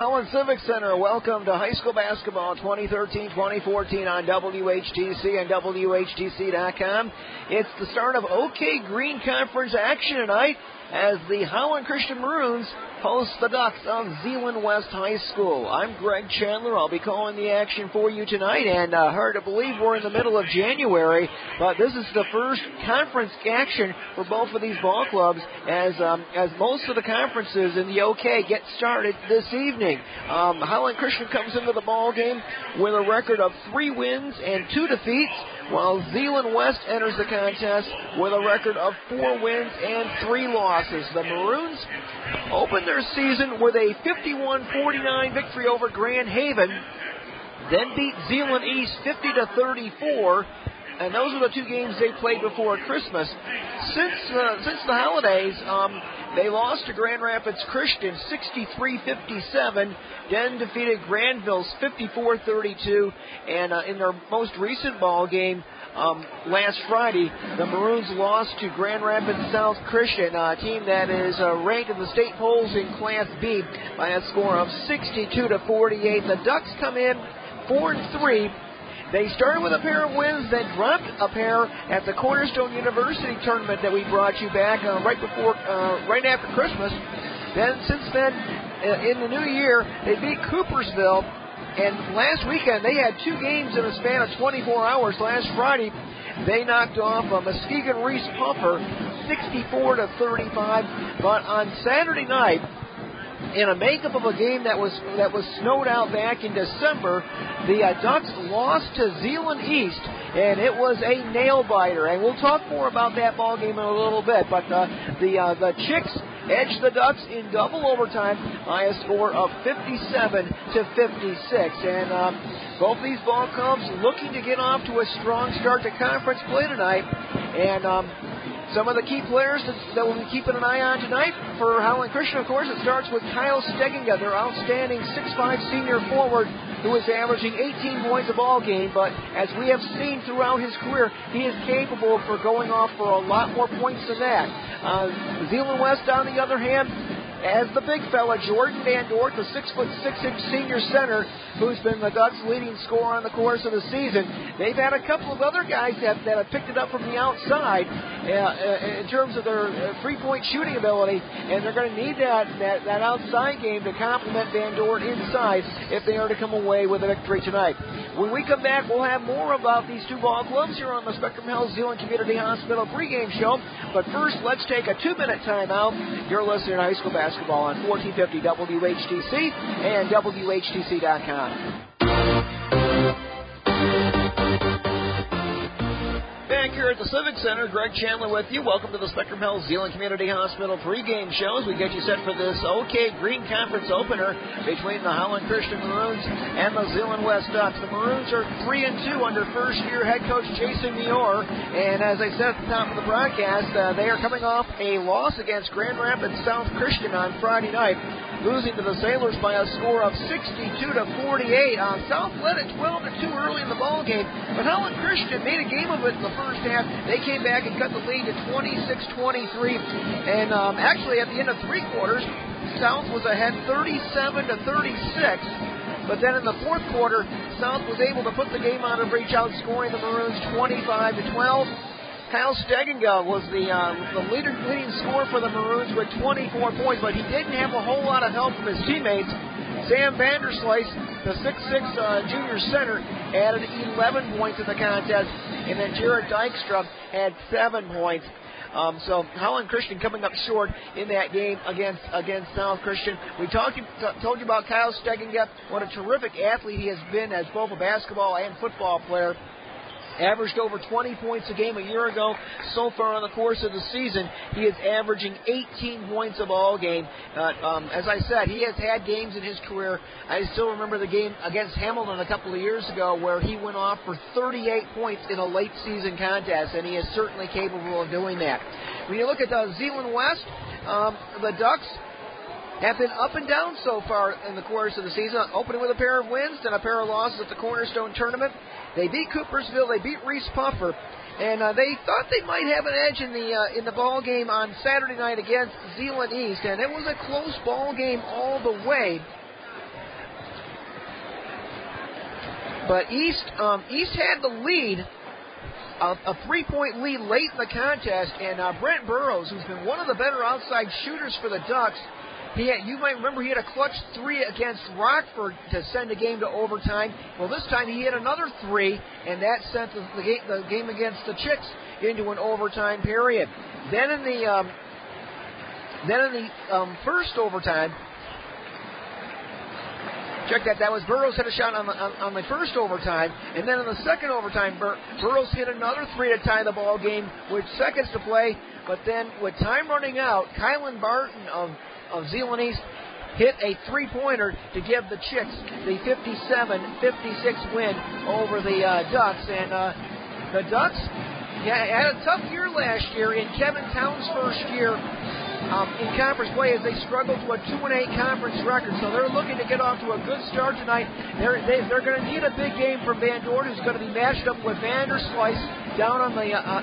Holland Civic Center, welcome to high school basketball 2013-2014 on WHTC and WHTC.com. It's the start of OK Green Conference action tonight as the Howland Christian Maroons host the Ducks of Zeeland West High School. I'm Greg Chandler. I'll be calling the action for you tonight, and hard to believe we're in the middle of January, but this is the first conference action for both of these ball clubs as most of the conferences in the OK get started this evening. Howland Christian comes into the ball game with a record of 3 wins and 2 defeats, while Zeeland West enters the contest with a record of 4 wins and 3 losses. The Maroons opened their season with a 51-49 victory over Grand Haven, then beat Zeeland East 50-34, and those were the 2 games they played before Christmas. Since the holidays, they lost to Grand Rapids Christian 63-57, then defeated Granville 54-32, and in their most recent ball game last Friday, the Maroons lost to Grand Rapids South Christian, a team that is ranked in the state polls in Class B by a score of 62-48. The Ducks come in 4-3. They started with a pair of wins, then dropped a pair at the Cornerstone University tournament that we brought you back right after Christmas. Then, since then, in the new year, they beat Coopersville, and last weekend they had 2 games in a span of 24 hours. Last Friday, they knocked off Muskegon Reese Puffer 64-35, but on Saturday night, in a makeup of a game that was snowed out back in December, the Ducks lost to Zeeland East, and it was a nail-biter. And we'll talk more about that ball game in a little bit. But the Chicks edged the Ducks in double overtime by a score of 57-56. And both these ball clubs looking to get off to a strong start to conference play tonight. And some of the key players that we'll be keeping an eye on tonight for Howland Christian, of course, it starts with Kyle Steginga, their outstanding 6'5" senior forward who is averaging 18 points a ball game. But as we have seen throughout his career, he is capable for going off for a lot more points than that. Zeeland West, on the other hand, as the big fella, Jordan Van Dort, the 6'6" senior center, who's been the Ducks' leading scorer on the course of the season. They've had a couple of other guys that have picked it up from the outside in terms of their three-point shooting ability, and they're going to need that outside game to complement Van Dort inside if they are to come away with a victory tonight. When we come back, we'll have more about these 2 ball clubs here on the Spectrum Health Zeeland Community Hospital pregame show. But first, let's take a 2-minute timeout. You're listening to high school basketball on 1450 WHTC and WHTC.com. Back here at the Civic Center, Greg Chandler with you. Welcome to the Spectrum Health Zeeland Community Hospital pregame show as we get you set for this OK Green Conference opener between the Howland Christian Maroons and the Zeeland West Ducks. The Maroons are 3-2 under first-year head coach Jason Muir, and as I said at the top of the broadcast, they are coming off a loss against Grand Rapids South Christian on Friday night, losing to the Sailors by a score of 62-48. South led at 12-2 early in the ball game, but Howland Christian made a game of it in the first half. They came back and cut the lead to 26-23, and actually at the end of 3 quarters, South was ahead 37-36. But then in the 4th quarter, South was able to put the game out of reach, outscoring the Maroons 25-12. Kyle Steginga was the leading scorer for the Maroons with 24 points, but he didn't have a whole lot of help from his teammates. Sam Vanderslice, the 6'6" junior center, added 11 points in the contest, and then Jared Dykstra had 7 points. So Howland Christian coming up short in that game against South Christian. We told you about Kyle Steginga, what a terrific athlete he has been as both a basketball and football player. Averaged over 20 points a game a year ago. So far on the course of the season, he is averaging 18 points a ball game. As I said, he has had games in his career. I still remember the game against Hamilton a couple of years ago where he went off for 38 points in a late season contest, and he is certainly capable of doing that. When you look at Zeeland West, the Ducks have been up and down so far in the course of the season, opening with a pair of wins, then a pair of losses at the Cornerstone Tournament. They beat Coopersville, they beat Reese Puffer, and they thought they might have an edge in the ball game on Saturday night against Zeeland East, and it was a close ball game all the way. But East had the lead, a 3-point lead late in the contest, and Brent Burrows, who's been one of the better outside shooters for the Ducks, you might remember he had a clutch 3 against Rockford to send the game to overtime. Well, this time he hit another 3, and that sent the game against the Chicks into an overtime period. Then in the first overtime, check that. That was Burrows hit a shot on the first overtime, and then in the second overtime, Burrows hit another 3 to tie the ball game with seconds to play. But then, with time running out, Kylan Barton of Zeeland East hit a 3-pointer to give the Chicks the 57-56 win over the Ducks. And the Ducks had a tough year last year in Kevin Town's first year in conference play, as they struggled to a 2-8 conference record. So they're looking to get off to a good start tonight. They're going to need a big game from Van Dorn, who's going to be matched up with Vanderslice down on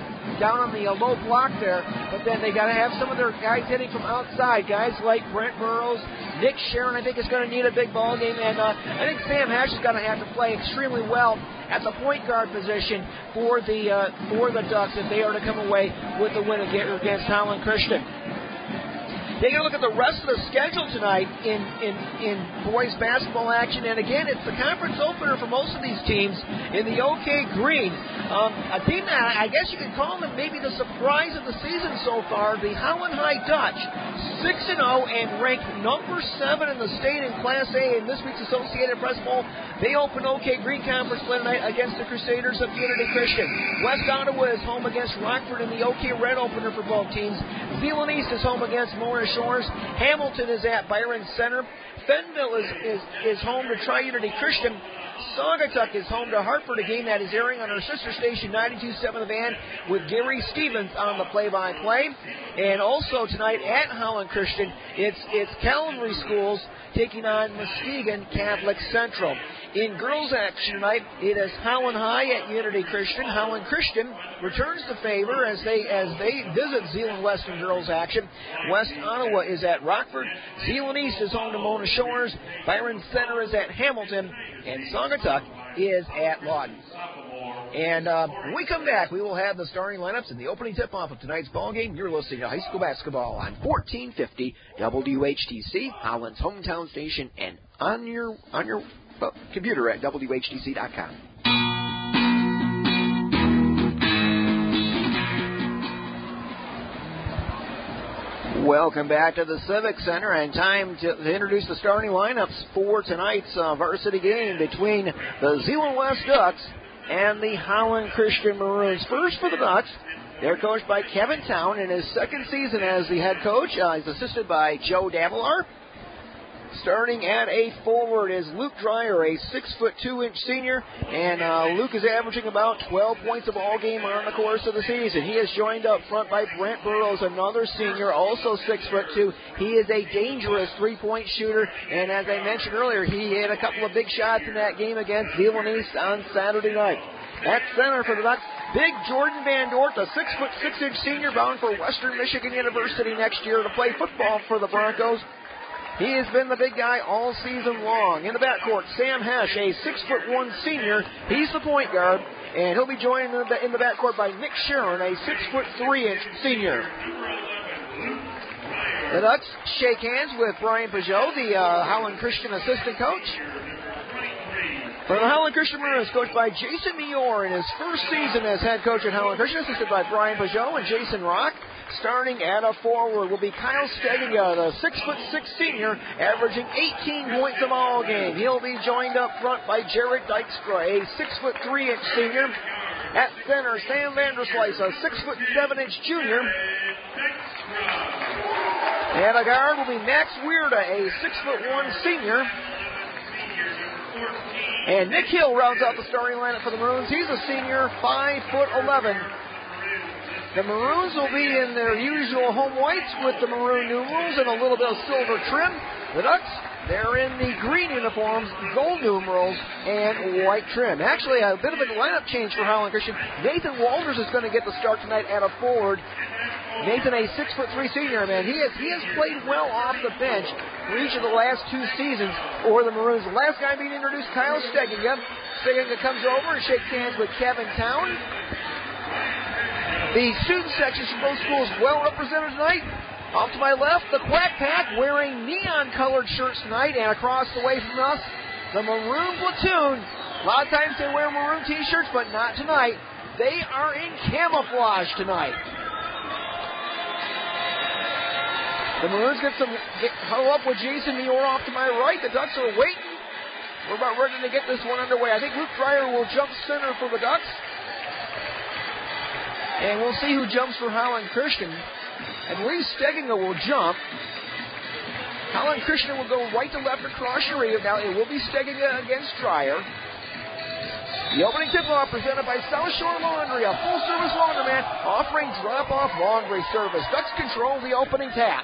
the low block there. But then they got to have some of their guys hitting from outside, guys like Brent Burrows. Nick Sharon, I think, is going to need a big ball game, and I think Sam Hash is going to have to play extremely well at the point guard position for the Ducks if they are to come away with the win against Holland Christian. Taking a look at the rest of the schedule tonight in boys basketball action, and again, it's the conference opener for most of these teams in the OK Green. A team that I guess you could call them maybe the surprise of the season so far, the Holland High Dutch, 6-0 and ranked number 7 in the state in Class A in this week's Associated Press Bowl. They open OK Green Conference play tonight against the Crusaders of Unity Christian. West Ottawa is home against Rockford in the OK Red opener for both teams. Zeeland East is home against Mona Shores. Hamilton is at Byron Center. Fenville is home to Tri-Unity Christian. Saugatuck is home to Hartford, a game that is airing on our sister station 92.7 The Van with Gary Stevens on the play-by-play. And also tonight at Holland Christian, it's Cavalry Schools taking on Muskegon Catholic Central. In girls action tonight, it is Holland High at Unity Christian. Holland Christian returns the favor as they visit Zeeland West in girls action. West Ottawa is at Rockford. Zeeland East is home to Mona Shores. Byron Center is at Hamilton. And Saugatuck is at Lawton. And when we come back, we will have the starting lineups and the opening tip-off of tonight's ball game. You're listening to High School Basketball on 1450 WHTC, Holland's hometown station, and on your computer at WHTC.com. Welcome back to the Civic Center, and time to introduce the starting lineups for tonight's varsity game between the Zeeland West Ducks and the Holland Christian Maroons. First for the Ducks, they're coached by Kevin Town in his second season as the head coach. He's assisted by Joe Davilar. Starting at a forward is Luke Dreyer, a 6'2" senior, and Luke is averaging about 12 points a ball game on the course of the season. He is joined up front by Brent Burrows, another senior, also 6'2". He is a dangerous three-point shooter, and as I mentioned earlier, he had a couple of big shots in that game against Zeeland East on Saturday night. At center for the Ducks, big Jordan Van Dort, a 6'6" senior bound for Western Michigan University next year to play football for the Broncos. He has been the big guy all season long. In the backcourt, Sam Hesh, a 6'1" senior. He's the point guard, and he'll be joined in the backcourt by Nick Sharon, a 6'3" senior. The Ducks shake hands with Brian Peugeot, the Holland Christian assistant coach. For the Holland Christian Maroons, coached by Jason Meor in his first season as head coach at Holland Christian, assisted by Brian Peugeot and Jason Rock. Starting at a forward will be Kyle Stegiga, the 6'6" senior, averaging 18 points a ball game. He'll be joined up front by Jared Dykstra, a 6'3" senior. At center, Sam Vanderslice, a 6'7" junior. And a guard will be Max Weirda, a 6'1" senior. And Nick Hill rounds out the starting lineup for the Maroons. He's a senior, 5'11". The Maroons will be in their usual home whites with the maroon numerals and a little bit of silver trim. The Ducks, they're in the green uniforms, gold numerals, and white trim. Actually, a bit of a lineup change for Holland Christian. Nathan Walters is going to get the start tonight at a forward. Nathan, a 6'3" senior, man. He has played well off the bench for each of the last two seasons for the Maroons. The last guy being introduced, Kyle Stegiga, Stigginga comes over and shakes hands with Kevin Town. The student sections from both schools well represented tonight. Off to my left, the Quack Pack wearing neon-colored shirts tonight, and across the way from us, the Maroon Platoon. A lot of times they wear maroon T-shirts, but not tonight. They are in camouflage tonight. The Maroons huddle up with Jason Meor off to my right. The Ducks are waiting. We're about ready to get this one underway. I think Luke Dreyer will jump center for the Ducks. And we'll see who jumps for Holland Christian. And Lee Stegginga will jump. Holland Christian will go right to left across Sharia. Now it will be Stegginga against Dreyer. The opening tip-off presented by South Shore Laundry, a full-service laundromat offering drop-off laundry service. Ducks control the opening tap.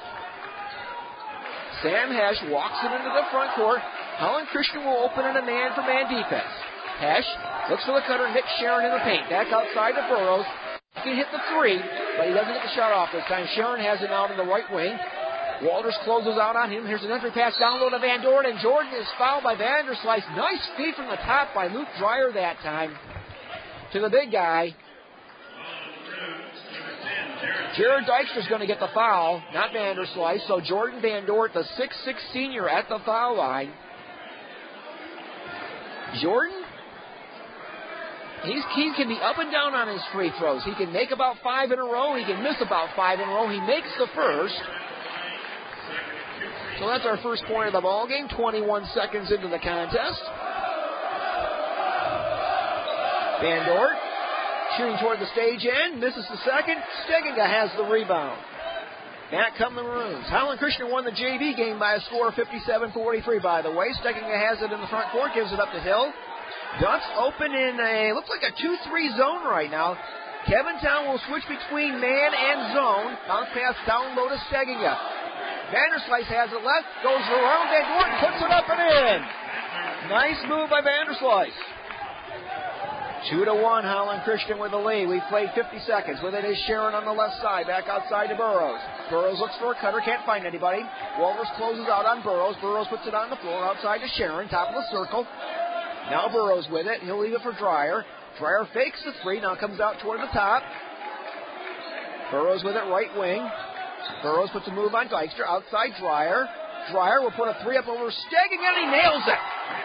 Sam Hesh walks it into the front court. Holland Christian will open in a man-for-man defense. Hesh looks for the cutter, Nick Sharon in the paint. Back outside to Burrows. He can hit the three, but he doesn't get the shot off this time. Sharon has it out in the right wing. Walters closes out on him. Here's an entry pass down low to Van Doren, and Jordan is fouled by Vanderslice. Nice feed from the top by Luke Dreyer that time to the big guy. Jared Dykstra's going to get the foul, not Vanderslice. So Jordan Van Doren, the 6'6 senior, at the foul line. Jordan, he can be up and down on his free throws. He can make about 5 in a row. He can miss about 5 in a row. He makes the first. So that's our first point of the ball game. 21 seconds into the contest. Van Dort shooting toward the stage end, misses the second. Stegginga has the rebound. Back come the Maroons. Holland Christian won the JV game by a score of 57-43, by the way. Stegginga has it in the front court, gives it up to Hill. Ducks open in looks like a 2-3 zone right now. Kevin Town will switch between man and zone. Bounce pass down low to Stegginga. Vanderslice has it left, goes around Van Dort, puts it up and in. Nice move by Vanderslice. 2-1, Holland Christian with the lead. We've played 50 seconds. With it is Sharon on the left side, back outside to Burrows. Burrows looks for a cutter, can't find anybody. Walters closes out on Burrows. Burrows puts it on the floor outside to Sharon, top of the circle. Now Burrows with it. He'll leave it for Dreyer. Dreyer fakes the three, now comes out toward the top. Burrows with it, right wing. Burrows puts a move on Dykstra, outside Dreyer. Dreyer will put a three up over Stegginga, and he nails it.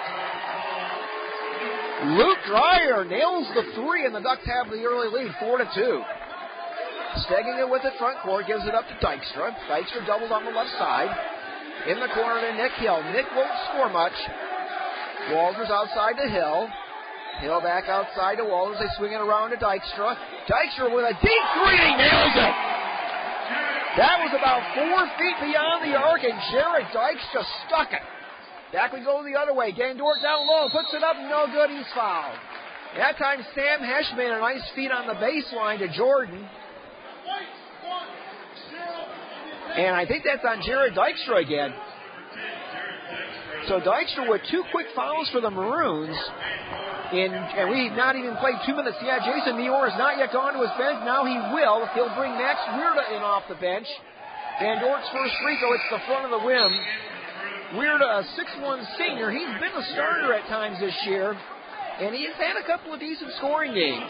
Luke Dreyer nails the three, and the Ducks have the early lead, 4-2. Stegginga with it front court, gives it up to Dykstra. Dykstra doubles on the left side. In the corner to Nick Hill. Nick won't score much. Walters outside to Hill. Hill back outside to Walters. They swing it around to Dykstra. Dykstra with a deep three, and he nails it. That was about 4 feet beyond the arc, and Jared Dykstra stuck it. Back we go the other way. Van Dort down low, puts it up, no good, he's fouled. That time Sam Hesh made a nice feed on the baseline to Jordan. And I think that's on Jared Dykstra again. So Dykstra with 2 quick fouls for the Maroons. And we've not even played 2 minutes yet. Jason Meor has not yet gone to his bench. Now he will. He'll bring Max Weirda in off the bench. Van Dort's first free throw, it's the front of the rim. Weirda, a 6'1 senior. He's been a starter at times this year. And he's had a couple of decent scoring games.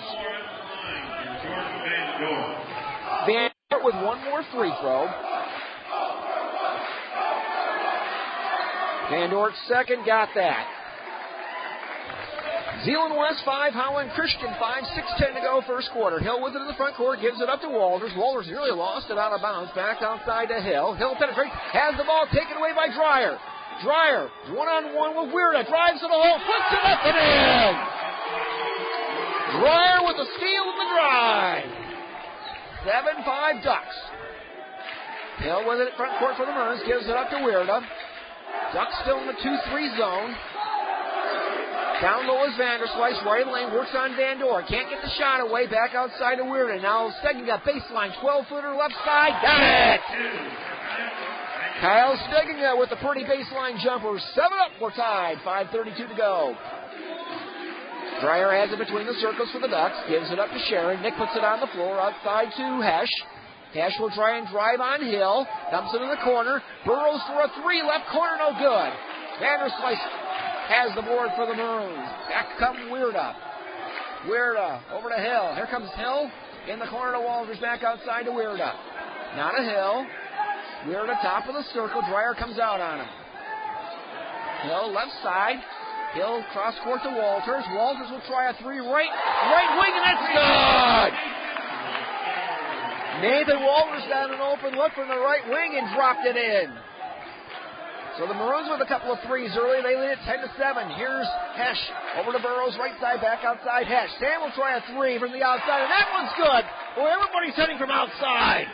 Van Dort with 1 more free throw. Van Dort's second, got that. Zeeland West 5, Holland Christian 5, 6:10 to go first quarter. Hill with it in the front court, gives it up to Walters. Walters really lost it out of bounds, back outside to Hill. Hill penetrates, has the ball taken away by Dreyer. Dreyer, one-on-one with Weirda, drives to the hole, puts it up and in! Dreyer with the steal and the drive. 7-5 Ducks. Hill with it at front court for the Maroons, gives it up to Weirda. Ducks still in the 2-3 zone. Down low is Vanderslice, right lane, works on Van Dort. Can't get the shot away, back outside to Weirda. Now Stegginga baseline, 12-footer left side, got it! Kyle Stegginga with the pretty baseline jumper. 7 up, we're tied, 5:32 to go. Dreyer has it between the circles for the Ducks, gives it up to Sharon. Nick puts it on the floor, outside to Hesh. Hesh will try and drive on Hill, dumps it in the corner. Burrows for a three, left corner, no good. Vanderslice has the board for the Maroons. Back come Weirda. Weirda over to Hill. Here comes Hill in the corner to Walters. Back outside to Weirda. Not a Hill. Weirda top of the circle. Dreyer comes out on him. Hill left side. Hill cross court to Walters. Walters will try a three right wing, and that's good! Nathan Walters got an open look from the right wing and dropped it in. So the Maroons with a couple of threes early. They lead it 10-7. Here's Hesh over to Burrows, right side, back outside. Hesh. Sam will try a three from the outside, and that one's good. Well, everybody's hitting from outside.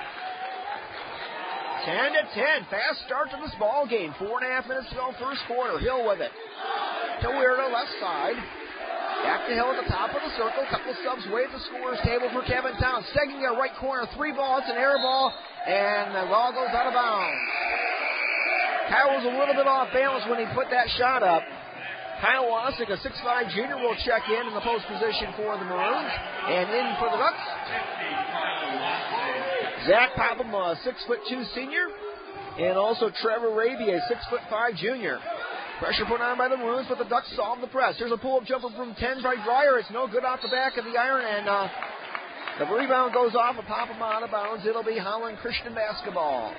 10-10. Fast start to this ball game. 4.5 minutes to go, first quarter. Hill with it. To Weirda, left side. Back to Hill at the top of the circle. Couple subs way at the scorer's table for Kevin Towns. Stegging a right corner. Three ball. It's an air ball. And the ball goes out of bounds. Kyle was a little bit off balance when he put that shot up. Kyle Wasik, a 6'5 junior, will check in the post position for the Maroons. And in for the Ducks, Zach Popham, a 6'2 senior. And also Trevor Raby, a 6'5 junior. Pressure put on by the Maroons, but the Ducks solve the press. Here's a pull-up jumper from 10 by Dreyer. It's no good off the back of the iron, and the rebound goes off of Popham out of bounds. It'll be Holland Christian basketball.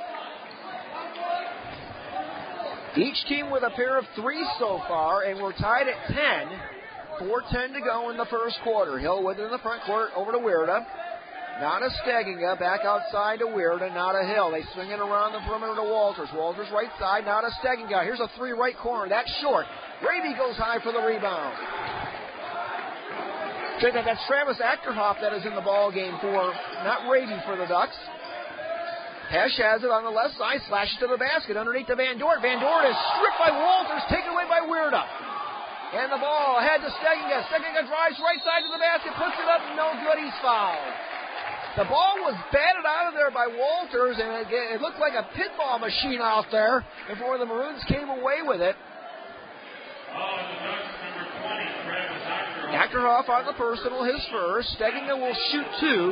Each team with a pair of threes so far, and we're tied at 10. 4:10 to go in the first quarter. Hill with it in the front court, over to Weirda. Not a Steginga, back outside to Weirda, not a Hill. They swing it around the perimeter to Walters. Walters right side, not a Steginga. Here's a three right corner, that's short. Raby goes high for the rebound. That's Travis Achterhoff that is in the ball game for, not Raby for the Ducks. Hesh has it on the left side, slashes to the basket underneath to Van Dort. Van Dort is stripped by Walters, taken away by Weirda. And the ball ahead to Steginga. Steginga drives right side to the basket, puts it up, no good, he's fouled. The ball was batted out of there by Walters, and it looked like a pinball machine out there before the Maroons came away with it. Achterhoff on the personal, his first. Steginga will shoot two.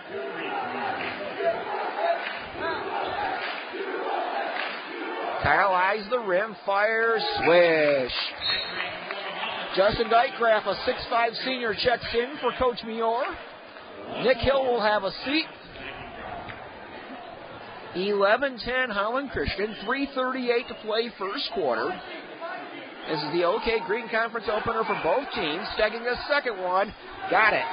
Kyle eyes the rim, fires, swish. Justin Dykegraf, a 6'5 senior, checks in for Coach Muir. Nick Hill will have a seat. 11-10 Holland Christian, 3:38 to play first quarter. This is the OK Green Conference opener for both teams. Steginga's second one, got it.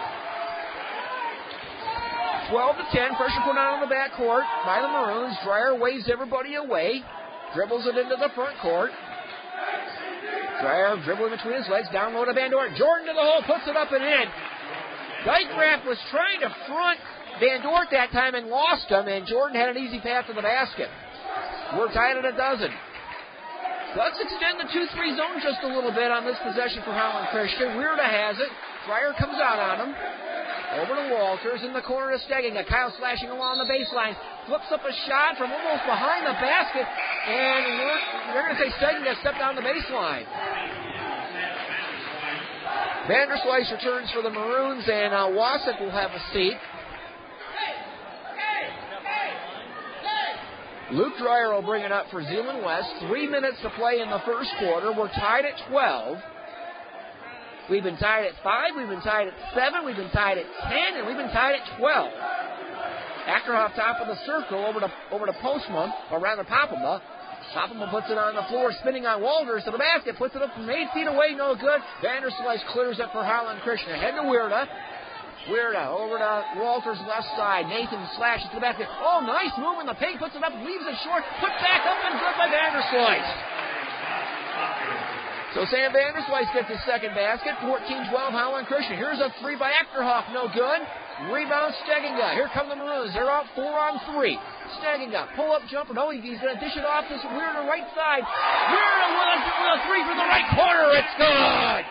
12-10, pressure put on the backcourt by the Maroons. Dreyer waves everybody away. Dribbles it into the front court. Dreyer dribbling between his legs, down low to Van Dort. Jordan to the hole, puts it up and in. Dykegraf was trying to front Van Dort that time and lost him, and Jordan had an easy path to the basket. We're tied at a dozen. Let's extend the 2-3 zone just a little bit on this possession for Holland Christian. Weirda has it. Dreyer comes out on him. Over to Walters in the corner to Steginga. Kyle slashing along the baseline. Flips up a shot from almost behind the basket. And we're going to say Steginga stepped on the baseline. Vanderslice returns for the Maroons, and Wasik will have a seat. Luke Dreyer will bring it up for Zeeland West. 3 minutes to play in the first quarter. We're tied at 12. We've been tied at 5, we've been tied at 7, we've been tied at 10, and we've been tied at 12. Achterhoff top of the circle over to Postma, or rather Popham. Popham puts it on the floor, spinning on Walters to the basket, puts it up from 8 feet away, no good. Vanderslice clears it for Holland Christian. Ahead to Weirda. Weirda over to Walters' left side. Nathan slashes to the basket. Oh, nice move in the paint, puts it up, leaves it short, put back up and good by Vanderslice. So Sam Vanderslice gets his second basket, 14-12 Holland Christian. Here's a three by Achterhoff, no good. Rebound Steginga. Here come the Maroons. They're out 4-on-3. Steginga, pull-up jumper. No, he's going to dish it off to Weirda right side. Weirda with a three from the right corner. It's good.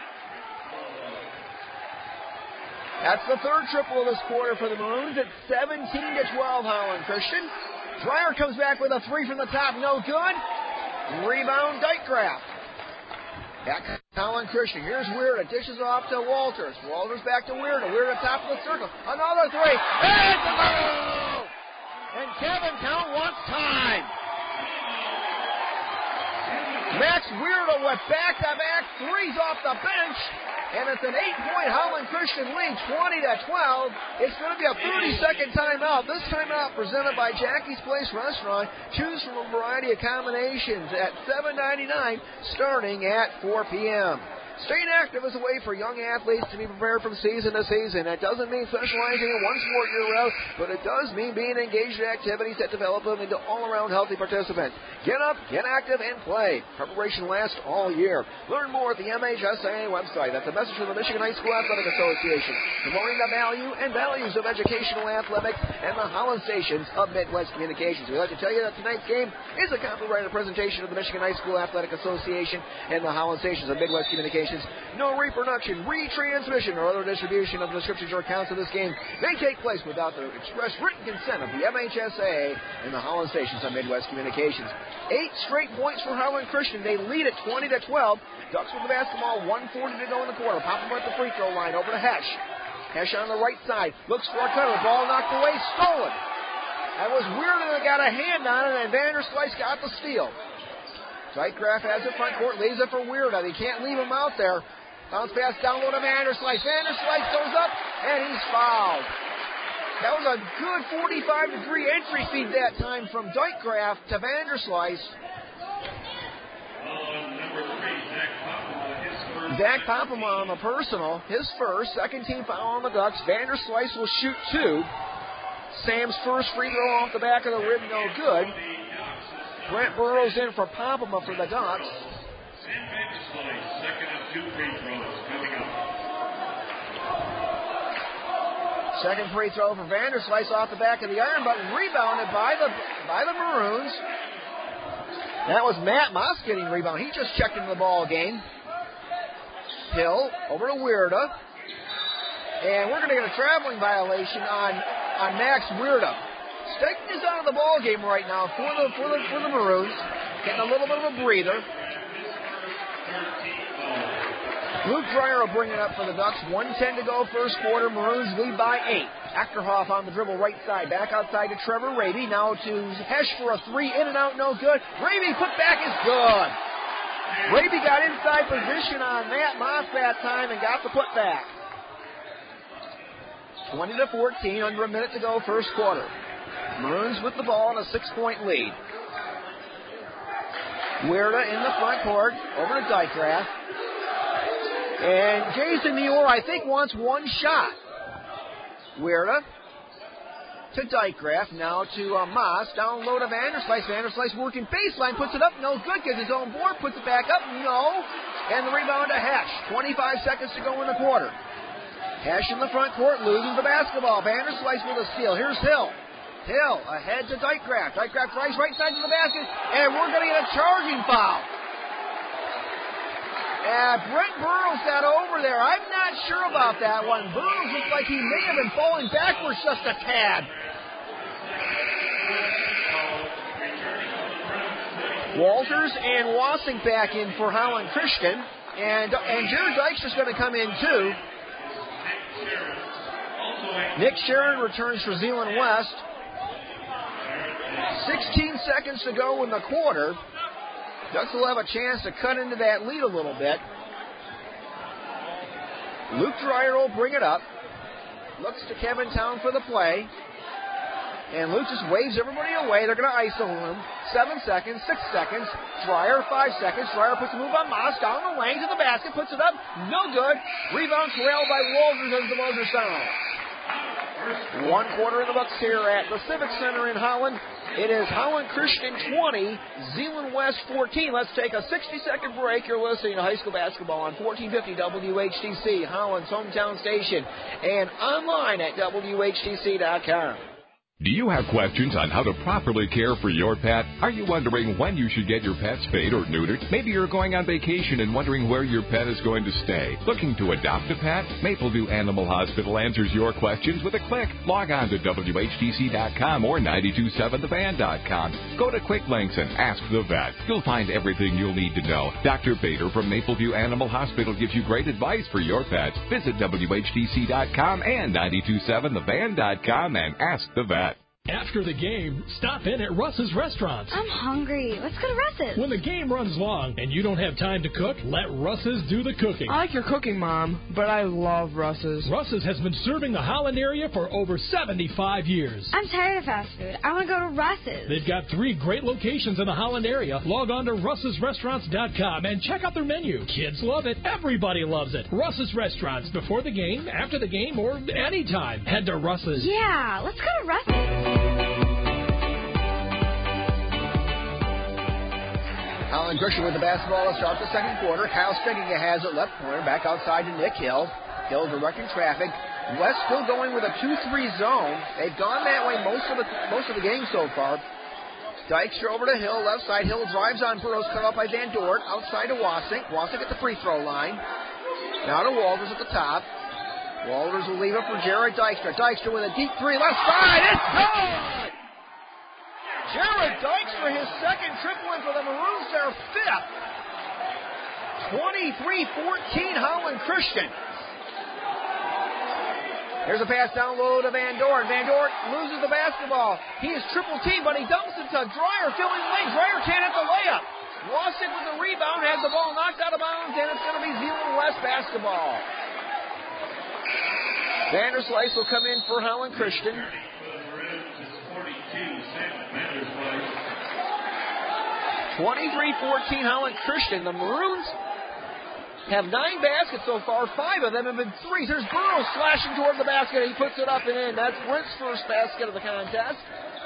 That's the third triple of this quarter for the Maroons. It's 17-12 Holland Christian. Dreyer comes back with a three from the top, no good. Rebound Dykegraf. Back to Holland Christian. Here's Weirda. Dishes off to Walters. Walters back to Weirda. Weirda top of the circle. Another three. And it's a goal! And Kevin Count wants time. Max Weirdo with back-to-back threes off the bench. And it's an 8-point Holland Christian lead, 20-12. It's going to be a 30-second timeout. This timeout presented by Jackie's Place Restaurant. Choose from a variety of combinations at $7.99 starting at 4 p.m. Staying active is a way for young athletes to be prepared from season to season. That doesn't mean specializing in one sport year-round, but it does mean being engaged in activities that develop them into all-around healthy participants. Get up, get active, and play. Preparation lasts all year. Learn more at the MHSAA website. That's a message from the Michigan High School Athletic Association, promoting the value and values of educational athletics and the Holland stations of Midwest Communications. We'd like to tell you that tonight's game is a copyrighted presentation of the Michigan High School Athletic Association and the Holland stations of Midwest Communications. No reproduction, retransmission, or other distribution of the descriptions or accounts of this game may take place without the express written consent of the MHSAA and the Holland stations on Midwest Communications. 8 straight points for Holland Christian. They lead at 20-12. Ducks with the basketball, 1:40 to go in the quarter. Pop them at the free throw line over to Hesh. Hesh on the right side, looks for a cutter. Ball knocked away, stolen. That was Weirdo that got a hand on it, and Vanderslice got the steal. Dykegraf has it front court, leaves it for Weirdo. He can't leave him out there. Bounce pass down low to Vanderslice. Vanderslice goes up, and he's fouled. That was a good 45-degree entry feed that time from Dykegraf to Vanderslice. Zach Poppema on the personal, his first, second team foul on the Ducks. Vanderslice will shoot 2. Sam's first free throw off the back of the rim, no good. Brent Burrows in for Poppema for the Ducks. Sam Vanderslice, second of 2 free throws coming up. Second free throw for Vanderslice off the back of the iron, but rebounded by the Maroons. That was Matt Moss getting rebound. He just checked into the ball game. Hill over to Weirda. And we're going to get a traveling violation on Max Weirda. Steichen is out of the ball game right now for the Maroons. Getting a little bit of a breather. Luke Dreyer will bring it up for the Ducks. 1:10 to go first quarter. Maroons lead by 8. Achterhoff on the dribble right side. Back outside to Trevor Raby. Now to Hesh for a 3. In and out, no good. Raby put back is good. Raby got inside position on Matt Moss that time and got the putback. 20-14, under a minute to go first quarter. Maroons with the ball in a 6-point lead. Weirda in the front court, over to Dykegraf. And Jason Muir, I think, wants one shot. Weirda to Dykegraf, now to Moss, down low to Vanderslice. Vanderslice working baseline, puts it up, no good, gets his own board, puts it back up, no. And the rebound to Hesh. 25 seconds to go in the quarter. Hesh in the front court, losing the basketball. Vanderslice with a steal. Here's Hill. Hill ahead to Dykegraf. Dykegraf drives right side to the basket, and we're going to get a charging foul. And Brent Burrows got over there. I'm not sure about that one. Burrows looks like he may have been falling backwards just a tad. Walters and Wassink back in for Holland Christian. And Jared Dykstra's going to come in too. Nick Sharon returns for Zeeland West. 16 seconds to go in the quarter. Ducks will have a chance to cut into that lead a little bit. Luke Dreyer will bring it up. Looks to Kevin Town for the play. And Luke just waves everybody away. They're going to ISO him. 7 seconds, 6 seconds. Dreyer, 5 seconds. Dreyer puts a move on Moss. Down the lane to the basket. Puts it up. No good. Rebound corralled by Walters as the Moses sound. 1 quarter in the books here at the Civic Center in Holland. It is Holland Christian 20, Zeeland West 14. Let's take a 60-second break. You're listening to high school basketball on 1450 WHTC, Holland's hometown station, and online at WHTC.com. Do you have questions on how to properly care for your pet? Are you wondering when you should get your pet spayed or neutered? Maybe you're going on vacation and wondering where your pet is going to stay. Looking to adopt a pet? Mapleview Animal Hospital answers your questions with a click. Log on to WHTC.com or 927thefan.com. Go to Quick Links and ask the vet. You'll find everything you'll need to know. Dr. Bader from Mapleview Animal Hospital gives you great advice for your pets. Visit WHTC.com and 927thefan.com and ask the vet. After the game, stop in at Russ's Restaurants. I'm hungry. Let's go to Russ's. When the game runs long and you don't have time to cook, let Russ's do the cooking. I like your cooking, Mom, but I love Russ's. Russ's has been serving the Holland area for over 75 years. I'm tired of fast food. I want to go to Russ's. They've got 3 great locations in the Holland area. Log on to russesrestaurants.com and check out their menu. Kids love it. Everybody loves it. Russ's Restaurants. Before the game, after the game, or anytime. Head to Russ's. Yeah, let's go to Russ's. Holland Christian with the basketball to start the second quarter. Kyle Stegginga has it left corner, back outside to Nick Hill. Hill directing traffic. West still going with a 2-3 zone. They've gone that way most of the game so far. Dykstra over to Hill, left side. Hill drives on Burrows, cut off by Van Dort. Outside to Wasink. Wasink at the free throw line. Now to Walters at the top. Walters will leave it for Jared Dykstra. Dykstra with a deep 3, left side. It's good! Jared Dykstra, his second triple-in for the Maroons, their fifth. 23-14 Holland Christian. There's a pass down low to Van Dort. Van Dort loses the basketball. He is triple teamed, but he dumps it to Dreyer, filling the lane. Dreyer can't hit the layup. Wasik with the rebound, has the ball knocked out of bounds, and it's going to be Zeeland West basketball. Vanderslice will come in for Holland Christian. 23-14 Holland Christian. The Maroons have 9 baskets so far. 5 of them have been threes. There's Burrows slashing toward the basket. He puts it up and in. That's Brent's first basket of the contest.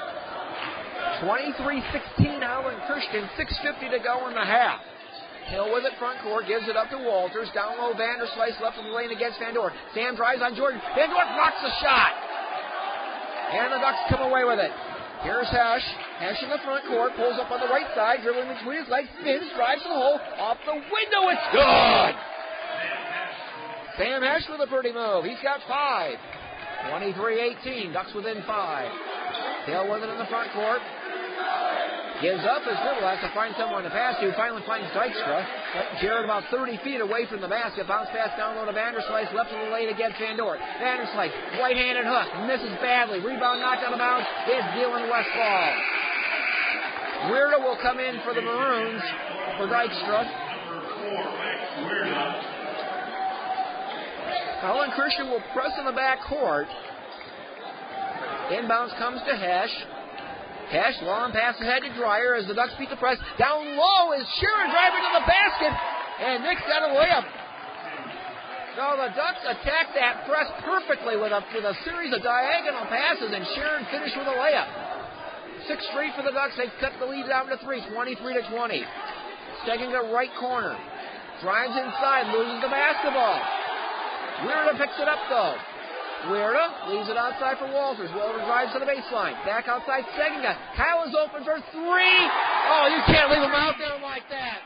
23-16 Holland Christian. 6:50 to go in the half. Hill with it front court, gives it up to Walters. Down low, Vanderslice left of the lane against Van Dort. Sam drives on Jordan. Van Dort blocks the shot. And the Ducks come away with it. Here's Hesh. Hesh in the front court, pulls up on the right side, dribbling between his legs, spins, drives to the hole, off the window, it's good! Sam Hesh with a pretty move. He's got 5. 23-18, Ducks within 5. Hill with it in the front court. Gives up his dribble, has to find someone to pass to. Finally finds Dykstra. Jared about 30 feet away from the basket. Bounce pass down low to Vanderslice. Left of the lane against Van Dort. Vanderslice, right-handed hook. Misses badly. Rebound knocked out of bounds. It's Zeeland West ball. Weirda will come in for the Maroons for Dykstra. Holland Christian will press in the back court. Inbounds comes to Hesh. Hesh, long pass ahead to Dreyer as the Ducks beat the press. Down low is Sharon driving to the basket, and Nick's got a layup. So the Ducks attacked that press perfectly with a series of diagonal passes, and Sharon finished with a layup. 6th straight for the Ducks. They've cut the lead down to 3, 23-20. Stegginga right corner. Drives inside, loses the basketball. Weirda picks it up, though. Weirda leaves it outside for Walters. Walters drives to the baseline. Back outside, Stegginga. Kyle is open for 3. Oh, you can't leave him out there like that.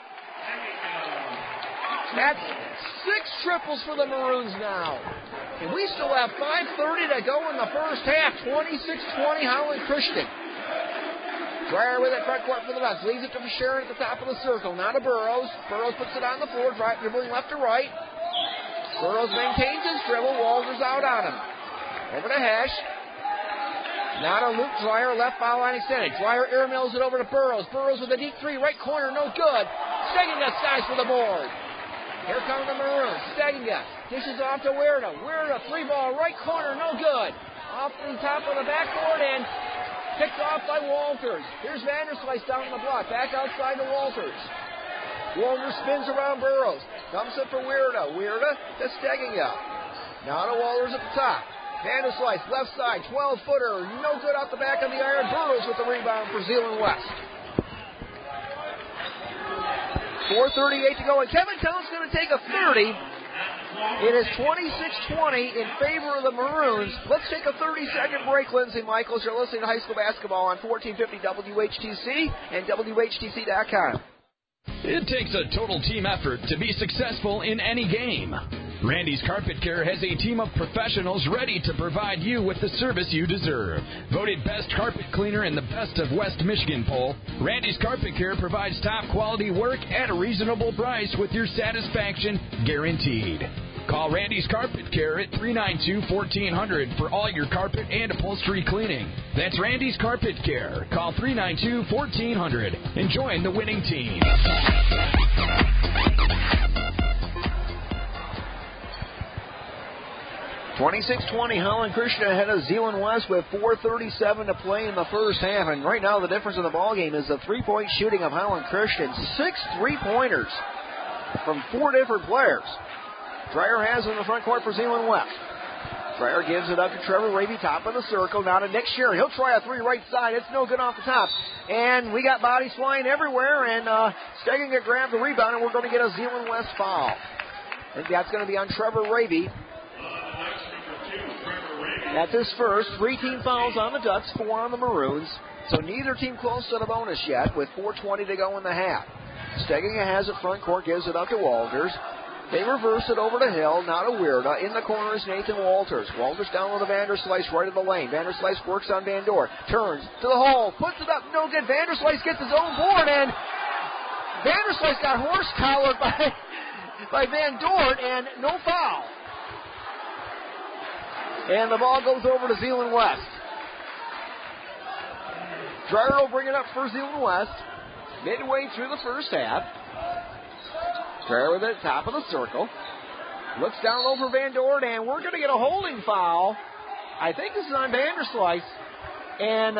That's 6 triples for the Maroons now. And we still have 5:30 to go in the first half. 26-20 Holland Christian. Dreyer with it front court for the Ducks. Leaves it to Sharon at the top of the circle. Now to Burrows. Burrows puts it on the floor, dribbling left to right. Burrows maintains his dribble. Walters out on him. Over to Hesh. Now to Luke Dreyer. Left foul line extended. Dreyer airmails it over to Burrows. Burrows with a deep 3. Right corner. No good. Stegginga skies for the board. Here come the Maroons. Stegginga dishes off to Weirda. Weirda 3-ball. Right corner. No good. Off the top of the backboard and picked off by Walters. Here's Vanderslice down the block. Back outside to Walters. Walters spins around Burrows. Dumps it for Weirda. Weirda to Stegginga. Now to Walters at the top. Vanderslice, left side, 12-footer. No good out the back of the iron. Burrows with the rebound for Zeeland West. 4:38 to go. And Kevin Towns going to take a 30. It is 26-20 in favor of the Maroons. Let's take a 30-second break, Lindsey Michaels. You're listening to high school basketball on 1450 WHTC and WHTC.com. It takes a total team effort to be successful in any game. Randy's Carpet Care has a team of professionals ready to provide you with the service you deserve. Voted best carpet cleaner in the Best of West Michigan poll, Randy's Carpet Care provides top quality work at a reasonable price with your satisfaction guaranteed. Call Randy's Carpet Care at 392-1400 for all your carpet and upholstery cleaning. That's Randy's Carpet Care. Call 392-1400 and join the winning team. 26-20, Holland Christian ahead of Zeeland West with 4:37 to play in the first half. And right now the difference in the ballgame is the three-point shooting of Holland Christian. 6 3-pointers from 4 different players. Dreyer has it in the front court for Zeeland West. Dreyer gives it up to Trevor Raby, top of the circle. Now to Nick Sheeran. He'll try a three right side. It's no good off the top. And we got bodies flying everywhere. And Steginger grabbed the rebound, and we're going to get a Zeeland West foul. I think that's going to be on Trevor Raby. That's his first. 3 team fouls on the Ducks, 4 on the Maroons. So neither team close to the bonus yet with 4:20 to go in the half. Steginger has it front court, gives it up to Walters. They reverse it over to Hill, now to Weirda. In the corner is Nathan Walters. Walters down with a Vanderslice right of the lane. Vanderslice works on Van Dort. Turns to the hole, puts it up, no good. Vanderslice gets his own board, and Vanderslice got horse-collared by Van Dort, and no foul. And the ball goes over to Zeeland West. Dreyer will bring it up for Zeeland West. Midway through the first half. Dreyer with it, top of the circle. Looks down low for Van Dort, and we're going to get a holding foul. I think this is on Vanderslice. And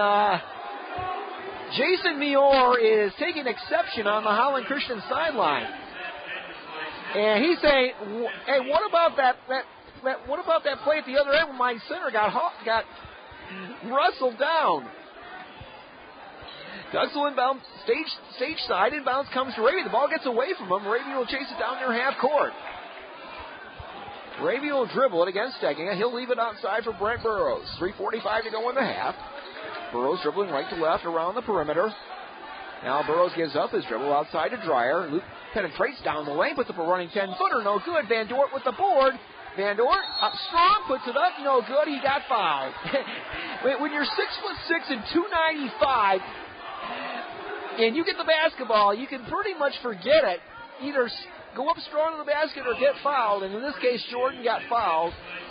Jason Meor is taking exception on the Holland Christian sideline. And he's saying, hey, what about that play at the other end when my center got rustled down? Ducks will inbound, stage side, inbounds comes to Raby. The ball gets away from him. Raby will chase it down near half court. Raby will dribble it against Steginger. He'll leave it outside for Brent Burrows. 3:45 to go in the half. Burrows dribbling right to left around the perimeter. Now Burrows gives up his dribble outside to Dreyer. Luke penetrates down the lane, puts up a running 10-footer. No good. Van Dort with the board. Van Dort up strong, puts it up. No good. He got fouled. When you're 6'6" and 295, and you get the basketball, you can pretty much forget it. Either go up strong to the basket or get fouled. And in this case, Jordan got fouled.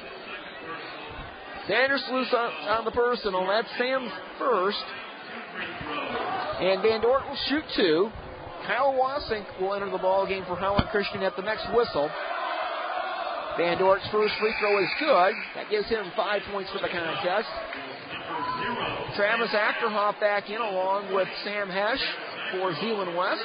Sanders loose on the personal. That's Sam's first. And Van Dort will shoot 2. Kyle Wasink will enter the ball game for Holland Christian at the next whistle. Van Dort's first free throw is good. That gives him 5 points for the contest. Travis Achterhoff back in along with Sam Hesh for Zeeland West.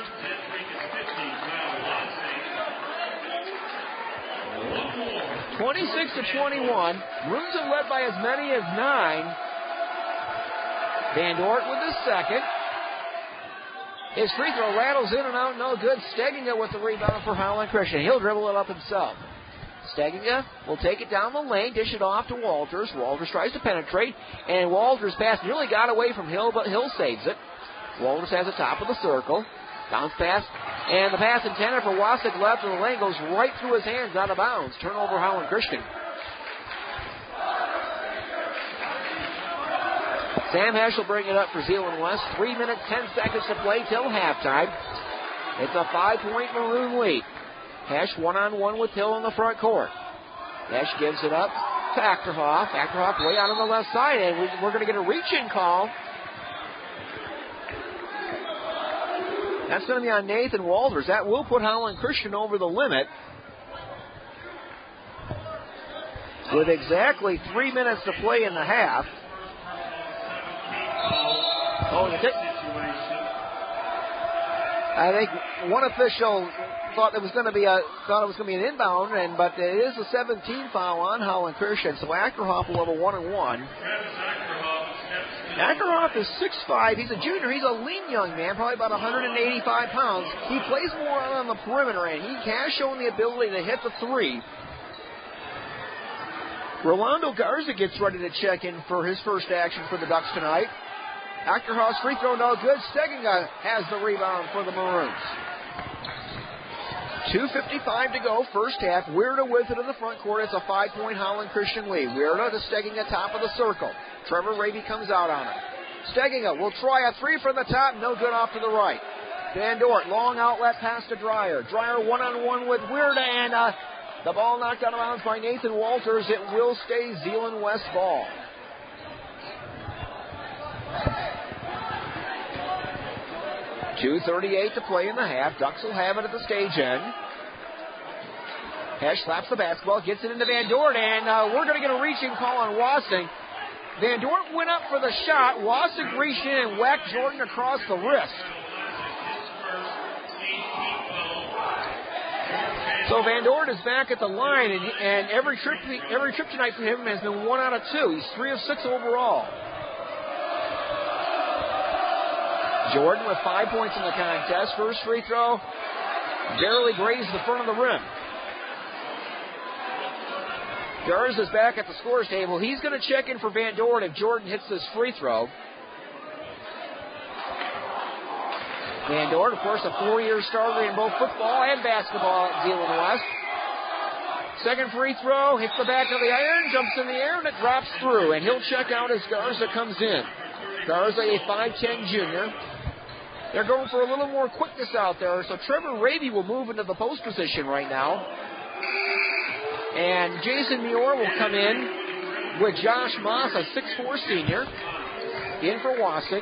(26-21). Maroons have led by as many as 9. Van Dort with the second. His free throw rattles in and out, no good. Steginger with the rebound for Holland Christian. He'll dribble it up himself. Steginger will take it down the lane, dish it off to Walters. Walters tries to penetrate, and Walters' pass nearly got away from Hill, but Hill saves it. Walters has the top of the circle. Bounce pass, and the pass intended for Wasik left of the lane goes right through his hands, out of bounds. Turnover, Holland Christian. Sam Hesh will bring it up for Zeeland West. 3 minutes, 10 seconds to play till halftime. It's a 5-point Maroon lead. Hesh one-on-one with Hill in the front court. Hesh gives it up to Achterhoff. Achterhoff way out on the left side, and we're going to get a reach-in call. That's going to be on Nathan Walters. That will put Holland Christian over the limit. With exactly 3 minutes to play in the half. I think one official thought it was going to be an inbound, but it is a 17 foul on Holland Christian. So Achterhoff will have a 1-and-1. Achterhoff is 6'5". He's a junior. He's a lean young man, probably about 185 pounds. He plays more out on the perimeter, and he has shown the ability to hit the three. Rolando Garza gets ready to check in for his first action for the Ducks tonight. Achterhoff's free throw no good. Steginger has the rebound for the Maroons. 2:55 to go, first half. Weirda with it in the front court. It's a 5-point Holland Christian lead. Weirda to Steginger, top of the circle. Trevor Raby comes out on it. Steginger will try a three from the top. No good off to the right. Van Dort, long outlet pass to Dreyer. Dreyer one-on-one with Weirda, and The ball knocked out of bounds by Nathan Walters. It will stay Zeeland West ball. .2:38 to play in the half. Ducks will have it at the stage end. Hesh slaps the basketball, gets it into Van Dort, and we're going to get a reaching call on Wassink. Van Dort went up for the shot. Wassink reached in and whacked Jordan across the wrist. So Van Dort is back at the line, and every trip tonight for him has been 1 out of 2. He's 3 of 6 overall. Jordan with 5 points in the contest. First free throw barely grazed the front of the rim. Garza is back at the scores table. He's going to check in for Van Dort if Jordan hits this free throw. Van Dort, of course, a 4-year starter in both football and basketball at Zeeland West. Second free throw, hits the back of the iron, jumps in the air, and it drops through. And he'll check out as Garza comes in. Garza, a 5'10 junior. They're going for a little more quickness out there, so Trevor Ravy will move into the post position right now. And Jason Muir will come in with Josh Moss, a 6'4 senior, in for Wassink.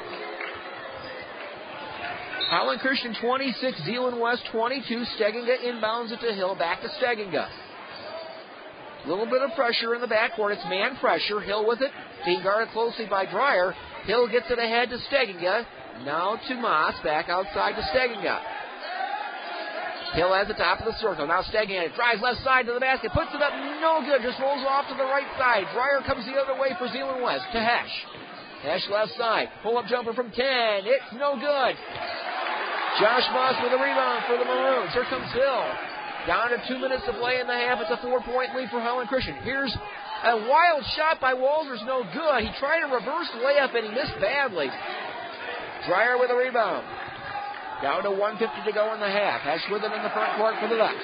Holland Christian 26, Zeeland West 22. Steginga inbounds it to Hill, back to Steginga. A little bit of pressure in the backcourt. It's man pressure. Hill with it, being guarded closely by Dreyer. Hill gets it ahead to Steginga. Now to Moss, back outside to Steginga. Hill has the top of the circle. Now Steginga drives left side to the basket, puts it up, no good, just rolls off to the right side. Dreyer comes the other way for Zeeland West to Hesh. Hesh left side, pull-up jumper from 10. It's no good. Josh Moss with a rebound for the Maroons. Here comes Hill. Down to 2 minutes to play in the half. It's a 4-point lead for Holland Christian. Here's a wild shot by Walters, no good. He tried a reverse layup and he missed badly. Dreyer with a rebound. Down to 1:50 to go in the half. Hesh with it in the front court for the Ducks.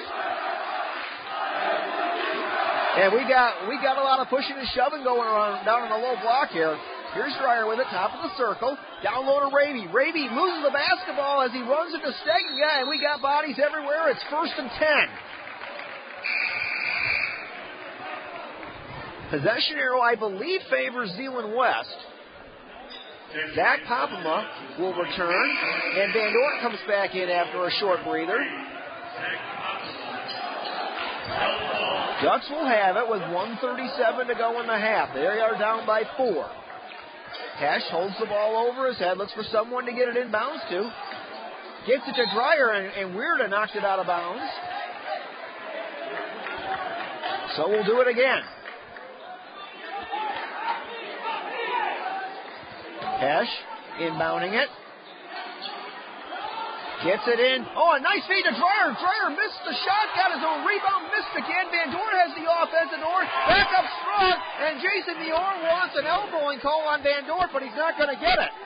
And we got a lot of pushing and shoving going on down in the low block here. Here's Dreyer with it, top of the circle. Down low to Ravy. Ravy loses the basketball as he runs into Steginga, and we got bodies everywhere. It's 1st and 10. Possession arrow, I believe, favors Zeeland West. Zach Popema will return, and Van Dort comes back in after a short breather. Ducks will have it with 1:37 to go in the half. They are down by 4. Hesh holds the ball over his head, looks for someone to get it inbounds to. Gets it to Dreyer, and Weirda knocked it out of bounds. So we'll do it again. Hesh inbounding it. Gets it in. Oh, a nice feed to Dreyer. Dreyer missed the shot, got his own rebound, missed again. Van Dort has the offensive door. Back up strong, and Jason Muir wants an elbowing call on Van Dort, but he's not going to get it.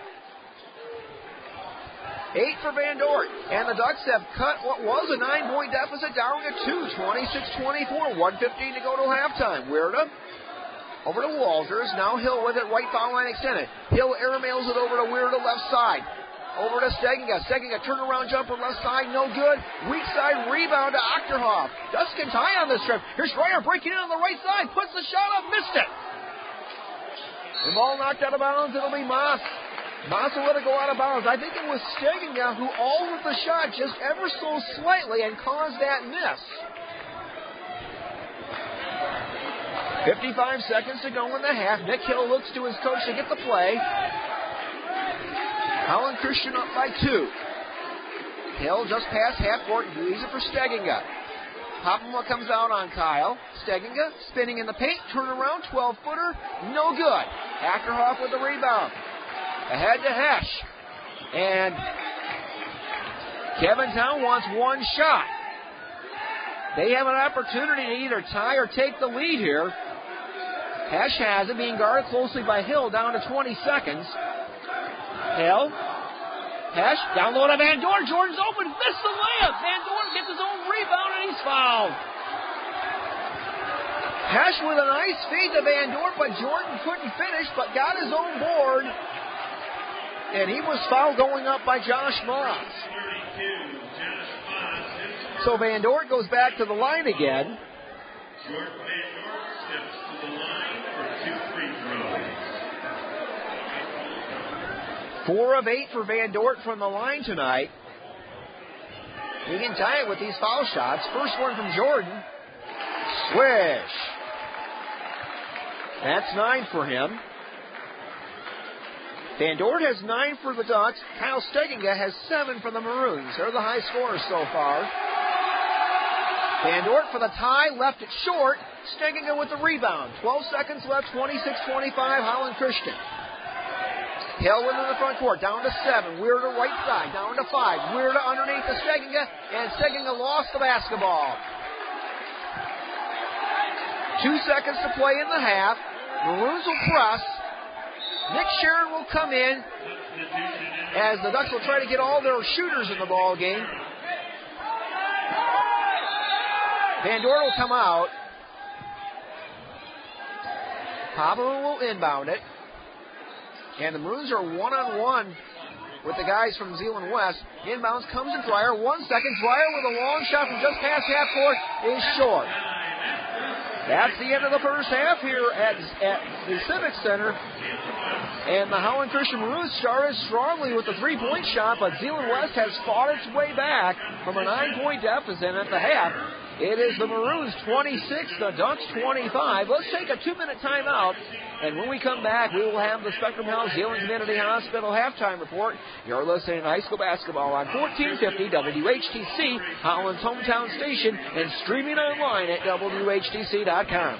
8 for Van Dort, and the Ducks have cut what was a 9-point deficit down to 2, 26-24, 1:15 to go to halftime. Weirda over to Walters. Now Hill with it, right foul line extended. Hill airmails it over to Weirda left side. Over to Steginga. Steginga turnaround jumper left side, no good. Weak side rebound to Achterhoff. Ducks can tie on this trip. Here's Dreyer breaking in on the right side. Puts the shot up, missed it. The ball knocked out of bounds. It'll be Moss. Moss will let it go out of bounds. I think it was Steginga who altered the shot just ever so slightly and caused that miss. 55 seconds to go in the half. Nick Hill looks to his coach to get the play. Holland Christian up by 2. Hill just past half court. Leaves it for Steginga. Popema comes out on Kyle. Steginga spinning in the paint. Turnaround, 12-footer. No good. Achterhoff with the rebound. Ahead to Hesh. And Kevin Town wants one shot. They have an opportunity to either tie or take the lead here. Hesh has it, being guarded closely by Hill, down to 20 seconds. Hill. Hesh, down low to Van Dort. Jordan's open, missed the layup. Van Dort gets his own rebound, and he's fouled. Hesh with a nice feed to Van Dort, but Jordan couldn't finish, but got his own board. And he was fouled going up by Josh Moss. So Van Dort goes back to the line again. Jordan Van Dorp steps to the line for 2 free throws. 4 of 8 for Van Dort from the line tonight. He can tie it with these foul shots. First one from Jordan. Swish. That's 9 for him. Van Dort has 9 for the Ducks. Kyle Steginga has 7 for the Maroons. They're the high scorers so far. Van Dort for the tie, left it short. Steginga with the rebound. 12 seconds left, 26-25, Holland Christian. Hillman in the front court, down to 7. Weir to right side, down to 5. Weir to underneath to Steginga, and Steginga lost the basketball. 2 seconds to play in the half. Maroons will press. Nick Sharon will come in as the Ducks will try to get all their shooters in the ball game. Van Dort will come out. Pablo will inbound it. And the Maroons are one-on-one with the guys from Zeeland West. Inbounds comes to Dreyer. 1 second. Dreyer with a long shot from just past half court is short. That's the end of the first half here at the Civic Center. And the Howland Christian Maroons started strongly with the three-point shot, but Zeeland West has fought its way back from a 9-point deficit at the half. It is the Maroons 26, the Ducks 25. Let's take a 2-minute timeout, and when we come back, we will have the Spectrum Health Zeeland Community Hospital halftime report. You're listening to high school basketball on 1450 WHTC, Howland's hometown station, and streaming online at WHTC.com.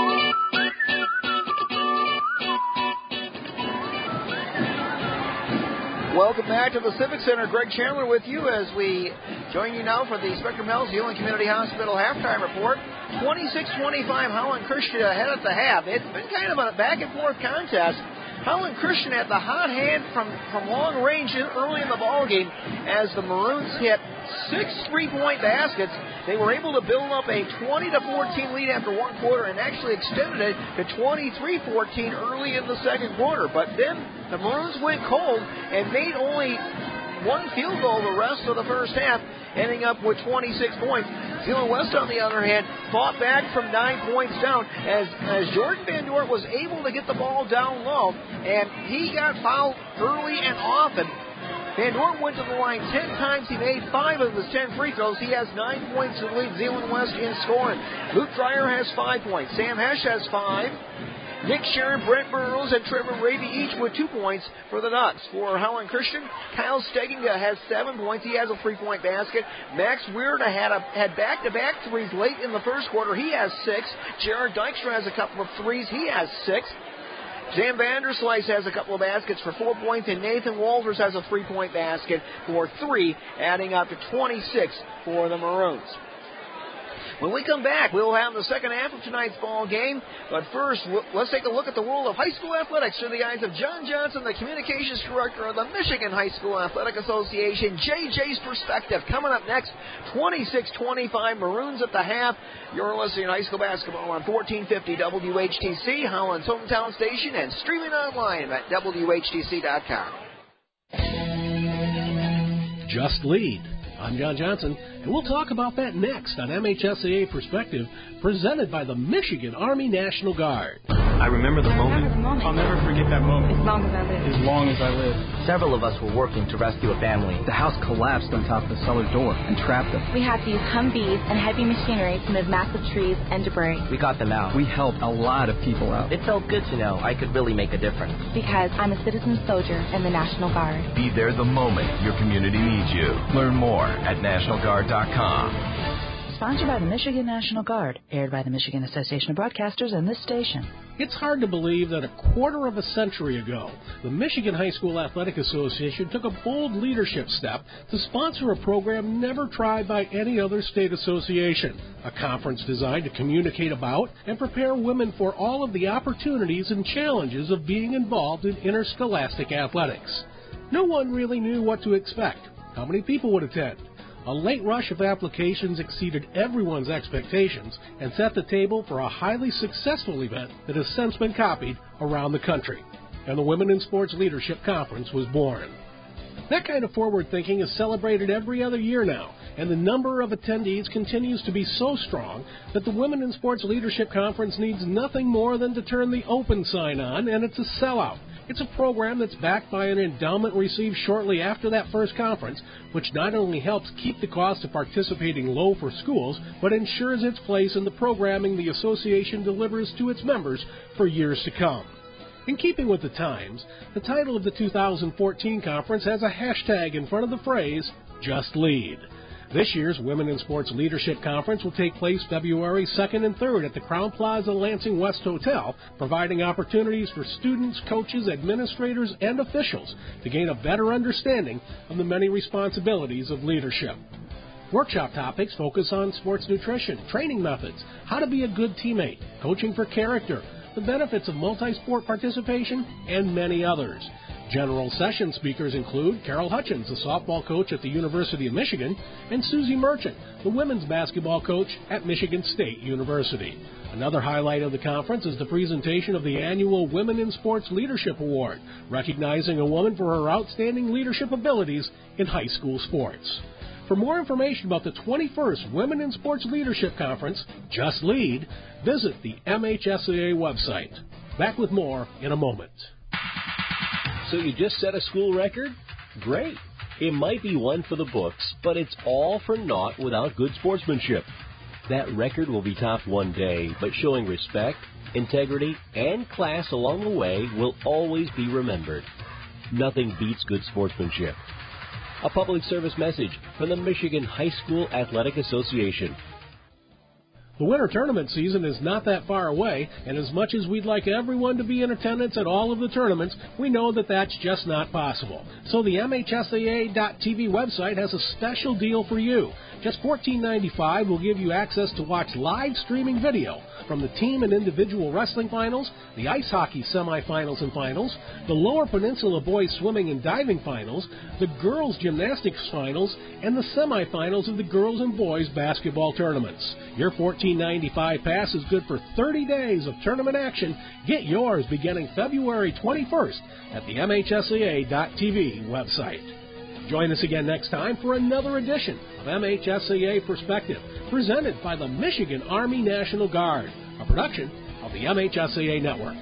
Welcome back to the Civic Center. Greg Chandler with you as we join you now for the Spectrum Health Zeeland Community Hospital halftime report. 26-25, Howland Christian ahead at the half. It's been kind of a back-and-forth contest. Howland Christian had the hot hand from long range early in the ballgame as the Maroons hit 6 3-point baskets. They were able to build up a 20-14 lead after one quarter and actually extended it to 23-14 early in the second quarter. But then the Maroons went cold and made only one field goal the rest of the first half, ending up with 26 points. Zeeland West, on the other hand, fought back from 9 points down as Jordan Van Dort was able to get the ball down low, and he got fouled early and often. Van Dort went to the line 10 times. He made 5 of his 10 free throws. He has 9 points to lead Zeeland West in scoring. Luke Dreyer has 5 points. Sam Hesh has 5. Nick Sharon, Brent Burrows, and Trevor Raby each with 2 points for the Ducks. For Howland Christian, Kyle Steginga has 7 points. He has a 3-point basket. Max Weirda had back-to-back threes late in the first quarter. He has 6. Jared Dykstra has a couple of threes. He has 6. Sam Vanderslice has a couple of baskets for 4 points, and Nathan Walters has a 3-point basket for 3, adding up to 26 for the Maroons. When we come back, we'll have the second half of tonight's ball game. But first, let's take a look at the world of high school athletics through the eyes of John Johnson, the Communications Director of the Michigan High School Athletic Association. JJ's Perspective coming up next. 26-25, Maroons at the half. You're listening to high school basketball on 1450 WHTC, Howland's hometown station, and streaming online at WHTC.com. Just Lead. I'm John Johnson, and we'll talk about that next on MHSAA Perspective, presented by the Michigan Army National Guard. I remember the moment. I'll never forget that moment. As long as I live. As long as I live. Several of us were working to rescue a family. The house collapsed on top of the cellar door and trapped them. We had to use Humvees and heavy machinery to move massive trees and debris. We got them out. We helped a lot of people out. It felt good to know I could really make a difference. Because I'm a citizen soldier in the National Guard. Be there the moment your community needs you. Learn more at NationalGuard.com. Sponsored by the Michigan National Guard, aired by the Michigan Association of Broadcasters and this station. It's hard to believe that a quarter of a century ago, the Michigan High School Athletic Association took a bold leadership step to sponsor a program never tried by any other state association, a conference designed to communicate about and prepare women for all of the opportunities and challenges of being involved in interscholastic athletics. No one really knew what to expect, how many people would attend. A late rush of applications exceeded everyone's expectations and set the table for a highly successful event that has since been copied around the country. And the Women in Sports Leadership Conference was born. That kind of forward thinking is celebrated every other year now, and the number of attendees continues to be so strong that the Women in Sports Leadership Conference needs nothing more than to turn the open sign on, and it's a sellout. It's a program that's backed by an endowment received shortly after that first conference, which not only helps keep the cost of participating low for schools, but ensures its place in the programming the association delivers to its members for years to come. In keeping with the times, the title of the 2014 conference has a hashtag in front of the phrase, Just Lead. This year's Women in Sports Leadership Conference will take place February 2nd and 3rd at the Crown Plaza Lansing West Hotel, providing opportunities for students, coaches, administrators, and officials to gain a better understanding of the many responsibilities of leadership. Workshop topics focus on sports nutrition, training methods, how to be a good teammate, coaching for character, the benefits of multi-sport participation, and many others. General session speakers include Carol Hutchins, the softball coach at the University of Michigan, and Susie Merchant, the women's basketball coach at Michigan State University. Another highlight of the conference is the presentation of the annual Women in Sports Leadership Award, recognizing a woman for her outstanding leadership abilities in high school sports. For more information about the 21st Women in Sports Leadership Conference, Just Lead, visit the MHSAA website. Back with more in a moment. So you just set a school record? Great. It might be one for the books, but it's all for naught without good sportsmanship. That record will be topped one day, but showing respect, integrity, and class along the way will always be remembered. Nothing beats good sportsmanship. A public service message from the Michigan High School Athletic Association. The winter tournament season is not that far away, and as much as we'd like everyone to be in attendance at all of the tournaments, we know that that's just not possible. So the MHSAA.TV website has a special deal for you. Just $14.95 will give you access to watch live streaming video from the team and individual wrestling finals, the ice hockey semifinals and finals, the Lower Peninsula boys swimming and diving finals, the girls gymnastics finals, and the semifinals of the girls and boys basketball tournaments. Your $14.95 pass is good for 30 days of tournament action. Get yours beginning February 21st at the MHSAA.TV website. Join us again next time for another edition of MHSAA Perspective, presented by the Michigan Army National Guard, a production of the MHSAA Network.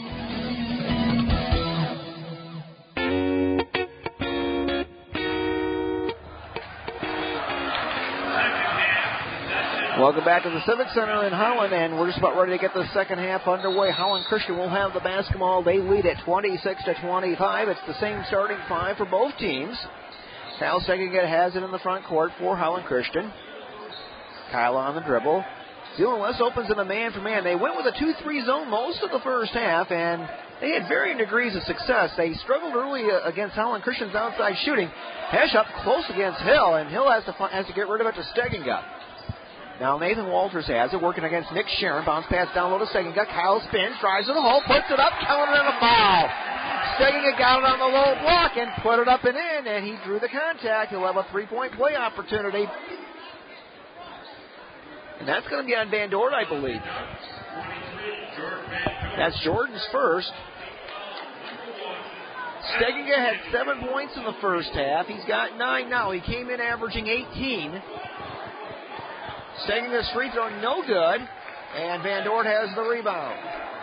Welcome back to the Civic Center in Holland, and we're just about ready to get the second half underway. Holland Christian will have the basketball. They lead at 26-25. It's the same starting five for both teams. Kyle Steginger has it in the front court for Holland Christian. Kyle on the dribble. Zeeland West opens in a man-for-man. They went with a 2-3 zone most of the first half, and they had varying degrees of success. They struggled early against Holland Christian's outside shooting. Hesh up close against Hill, and Hill has to get rid of it to Steginger. Now Nathan Walters has it, working against Nick Sharon. Bounce pass down low to Steginger. Kyle spins, drives to the hole, puts it up, counted and a foul. Steginger got it on the low block and put it up and in, and he drew the contact. He'll have a three-point play opportunity. And that's going to be on Van Dort, I believe. That's Jordan's first. Steginger had 7 points in the first half. He's got 9 now. He came in averaging 18. Steginger's free throw no good, and Van Dort has the rebound.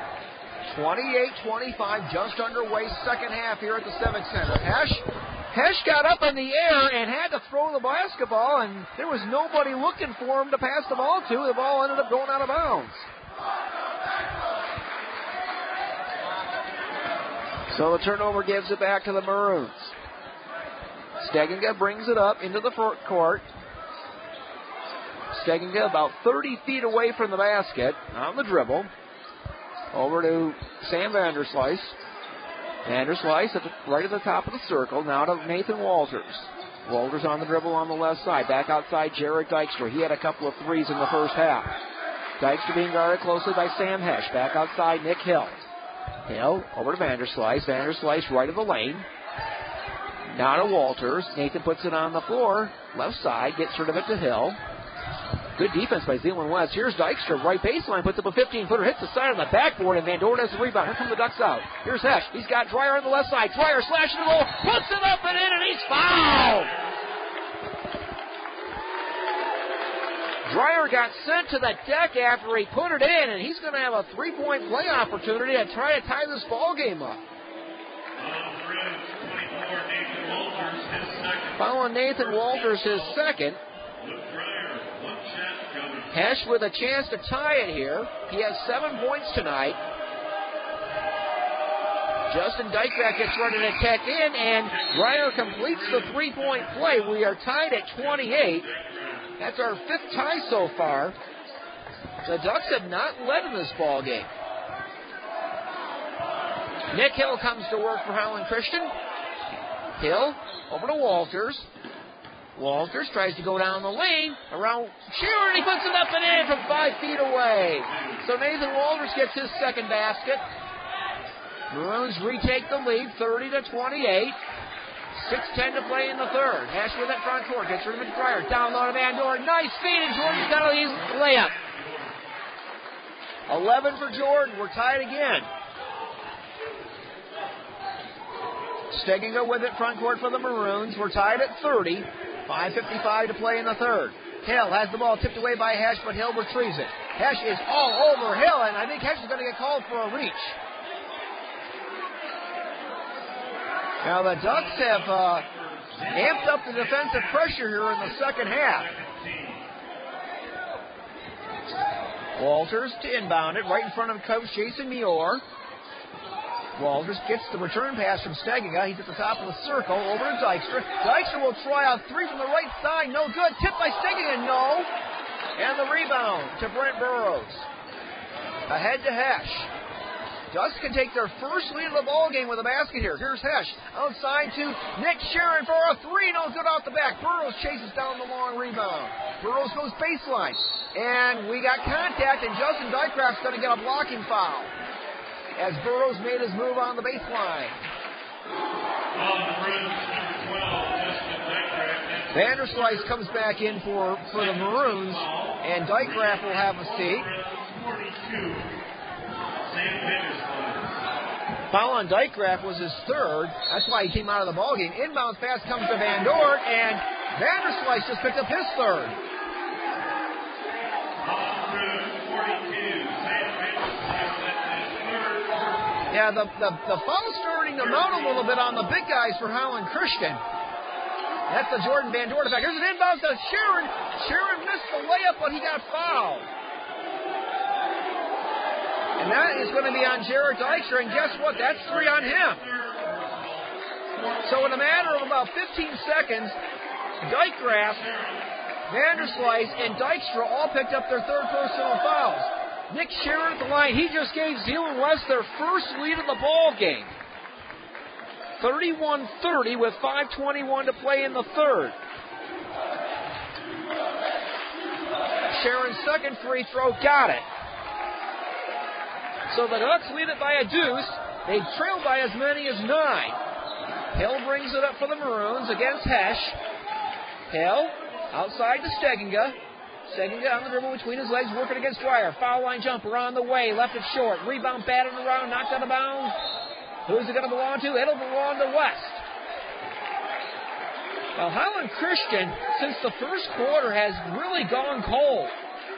28-25, just underway, second half here at the Civic Center. Hesh got up in the air and had to throw the basketball, and there was nobody looking for him to pass the ball to. The ball ended up going out of bounds. So the turnover gives it back to the Maroons. Steginger brings it up into the front court. Steginger about 30 feet away from the basket on the dribble. Over to Sam Vanderslice. Vanderslice right at the top of the circle. Now to Nathan Walters. Walters on the dribble on the left side. Back outside Jared Dykstra. He had a couple of threes in the first half. Dykstra being guarded closely by Sam Hesh. Back outside Nick Hill. Hill over to Vanderslice. Vanderslice right of the lane. Now to Walters. Nathan puts it on the floor. Left side. Gets rid of it to Hill. Good defense by Zeeland West. Here's Dykstra, right baseline, puts up a 15-footer, hits the side on the backboard, and Van Dorn has the rebound. Here come the Ducks out. Here's Hesh. He's got Dreyer on the left side. Dreyer slashing the goal, puts it up and in, and he's fouled! Dreyer got sent to the deck after he put it in, and he's going to have a three-point play opportunity to try to tie this ball game up. Foul on Nathan Walters, his second. Hesh with a chance to tie it here. He has 7 points tonight. Justin Dykegraff gets ready to check in, and Dreyer completes the three-point play. We are tied at 28. That's our fifth tie so far. The Ducks have not led in this ball game. Nick Hill comes to work for Highland Christian. Hill over to Walters. Walters tries to go down the lane around Sheeran. He puts it up and in from 5 feet away. So Nathan Walters gets his second basket. Maroons retake the lead, 30-28. 6:10 to play in the third. Hesh with it front court. Gets rid of McBriar. Down low to Van Dorn. Nice feed, and Jordan's got a layup. 11 for Jordan. We're tied again. Steginga with it front court for the Maroons. We're tied at 30. 5:55 to play in the third. Hill has the ball tipped away by Hesh, but Hill retrieves it. Hesh is all over Hill, and I think Hesh is going to get called for a reach. Now the Ducks have amped up the defensive pressure here in the second half. Walters to inbound it right in front of coach Jason Muir. Walters gets the return pass from Steginga. He's at the top of the circle over to Dykstra. Dykstra will try a three from the right side. No good. Tipped by Steginga. No. And the rebound to Brent Burrows. Ahead to Hesh. Ducks can take their first lead of the ball game with a basket here. Here's Hesh. Outside to Nick Sheeran for a three. No good off the back. Burrows chases down the long rebound. Burrows goes baseline. And we got contact, and Justin Dykegraff's going to get a blocking foul as Burrows made his move on the baseline. Vanderslice comes back in for the Maroons, and Dykegraff will have a seat. Foul on Dykegraff was his third. That's why he came out of the ballgame. Inbounds pass comes to Van Dorn, and Vanderslice just picked up his third. Yeah, the foul starting to mount a little bit on the big guys for Highland Christian. That's the Jordan Van Dorn effect. Here's an inbound to Sheeran. Sheeran missed the layup, but he got fouled. And that is going to be on Jared Dykstra, and guess what? That's three on him. So in a matter of about 15 seconds, Dykegraff, Vanderslice, and Dykstra all picked up their third personal fouls. Nick Sheeran at the line. He just gave Zeeland West their first lead of the ball game. 31-30 with 5:21 to play in the third. Sheeran's second free throw got it. So the Ducks lead it by a deuce. They trail by as many as 9. Hill brings it up for the Maroons against Hesh. Hill outside to Steginga. Steginga on the dribble between his legs, working against Dreyer. Foul line jumper on the way, left it short. Rebound batted around, knocked out of bounds. Who's it going to belong to? It'll belong to West. Well, Highland Christian, since the first quarter, has really gone cold.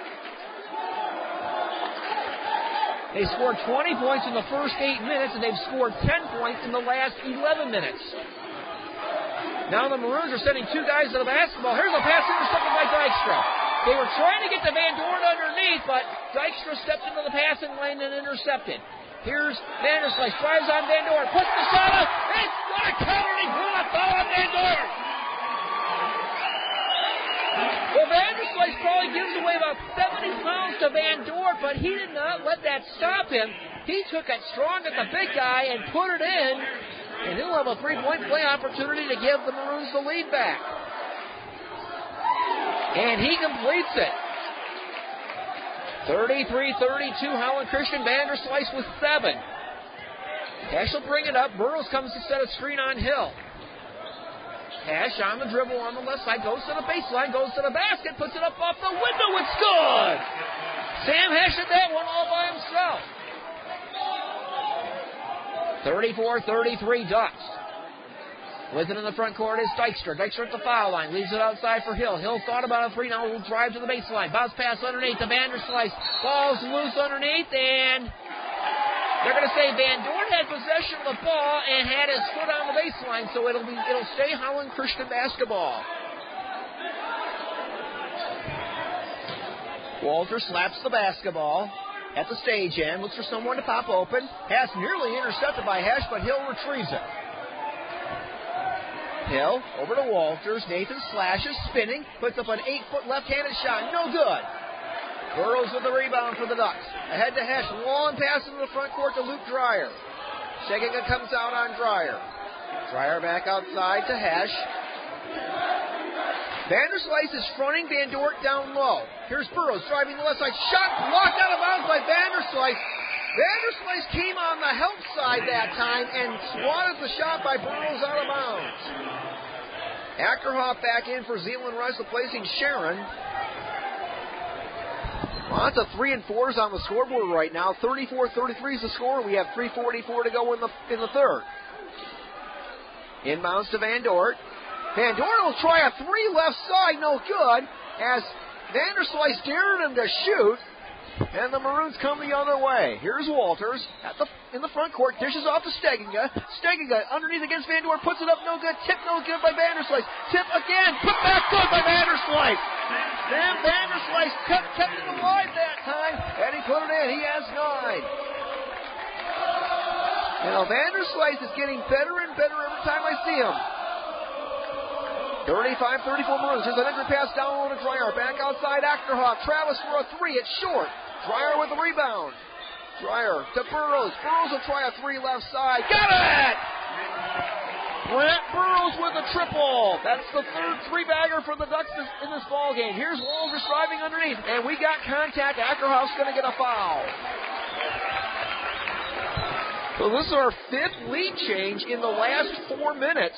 They scored 20 points in the first 8 minutes, and they've scored 10 points in the last 11 minutes. Now the Maroons are sending two guys to the basketball. Here's a pass intercepted by Dykstra. They were trying to get to Van Dorn underneath, but Dykstra stepped into the passing lane and intercepted. Here's Vanderslice, drives on Van Dorn, puts the shot up. It's not covered. He blew a foul on Van Dorn. Well, Vanderslice probably gives away about 70 pounds to Van Dorn, but he did not let that stop him. He took it strong at the big guy and put it in, and he'll have a three-point play opportunity to give the Maroons the lead back. And he completes it. 33-32, Highland Christian. Vanderslice with 7. Hesh will bring it up. Burrows comes to set a screen on Hill. Hash on the dribble on the left side, goes to the baseline, goes to the basket, puts it up off the window. It's good. Sam Hash did that one all by himself. 34-33 Ducks. With it in the front court is Dykstra. Dykstra at the foul line. Leaves it outside for Hill. Hill thought about a three. Now will drive to the baseline. Bounce pass underneath to Vanderslice. Ball's loose underneath, and they're going to say Van Dorn had possession of the ball and had his foot on the baseline, so it'll stay Holland Christian basketball. Walter slaps the basketball at the stage end. Looks for someone to pop open. Pass nearly intercepted by Hash, but Hill retrieves it. Hill over to Walters. Nathan slashes, spinning, puts up an 8-foot left-handed shot. No good. Burrows with the rebound for the Ducks. Ahead to Hash. Long pass into the front court to Luke Dreyer. Shegiga comes out on Dreyer. Dreyer back outside to Hash. Vanderslice is fronting Van Dort down low. Here's Burrows driving the left side. Shot blocked out of bounds by Vanderslice. Vanderslice came on the help side that time and swatted the shot by Burrows out of bounds. Ackerhoff back in for Zeeland Rice, replacing Sharon. Lots of 3 and 4s on the scoreboard right now. 34-33 is the score. We have 3:44 to go in the third. Inbounds to Van Dort. Van Dort will try a 3 left side, no good, as Vanderslice dared him to shoot. And the Maroons come the other way. Here's Walters in the front court. Dishes off to Steginga. Steginga underneath against Van Dorn. Puts it up, no good. Tip, no good by Vanderslice. Tip again. Put back good by Vanderslice. Sam Vanderslice kept it alive that time. And he put it in. He has 9. Now Vanderslice is getting better and better every time I see him. 35-34 Maroons. There's an entry pass down low to Dreyer. Back outside Ackerhoff. Travis for a 3. It's short. Dreyer with the rebound. Dreyer to Burrows. Burrows will try a 3 left side. Got it! Brent Burrows with a triple. That's the third 3-bagger for the Ducks in this ball game. Here's Walters driving underneath. And we got contact. Ackerhoff's going to get a foul. So this is our 5th lead change in the last 4 minutes.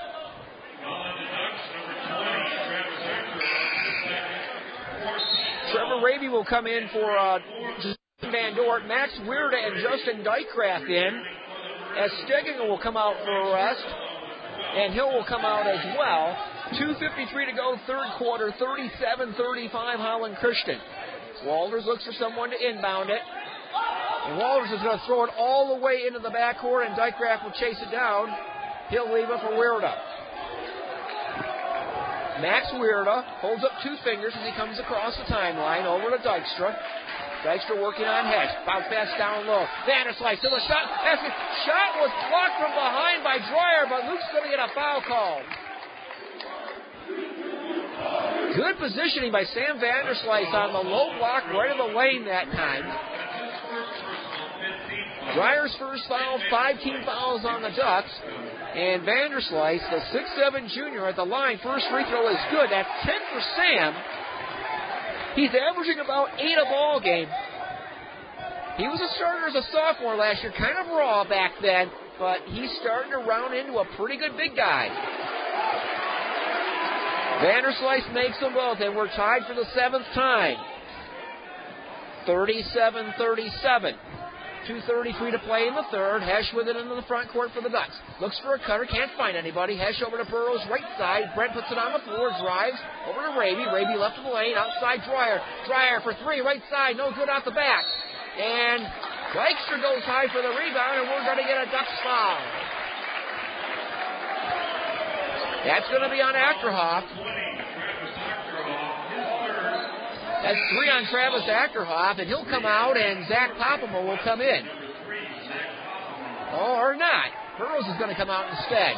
Trevor Raby will come in for Van Dort. Max Weirda and Justin Dykcraft in. As Steginger will come out for a rest. And Hill will come out as well. 2:53 to go, third quarter. 37-35 Holland Christian. Walters looks for someone to inbound it. And Walters is going to throw it all the way into the backcourt, and Dykcraft will chase it down. He'll leave it for Weirda. Max Weirda holds up 2 fingers as he comes across the timeline over to Dykstra. Dykstra working on Hash. Bounce pass down low. Vanderslice to the shot. Shot was blocked from behind by Dreyer, but Luke's going to get a foul call. Good positioning by Sam Vanderslice on the low block right in the lane that time. Dreyer's first foul, 5 team fouls on the Ducks. And Vanderslice, the 6'7 junior at the line, first free throw is good. That's 10 for Sam. He's averaging about 8 a ball game. He was a starter as a sophomore last year, kind of raw back then, but he's starting to round into a pretty good big guy. Vanderslice makes them both, and we're tied for the 7th time. 37-37. 2:33 to play in the third. Hesh with it into the front court for the Ducks. Looks for a cutter, can't find anybody. Hesh over to Burrows, right side. Brent puts it on the floor, drives over to Raby. Raby left of the lane, outside Dreyer. Dreyer for 3, right side, no good out the back. And Dykstra goes high for the rebound, and we're going to get a Ducks foul. That's going to be on Ackerhoff. That's 3 on Travis Ackerhoff, and he'll come out, and Zach Poppema will come in. Oh, or not. Burrows is going to come out instead.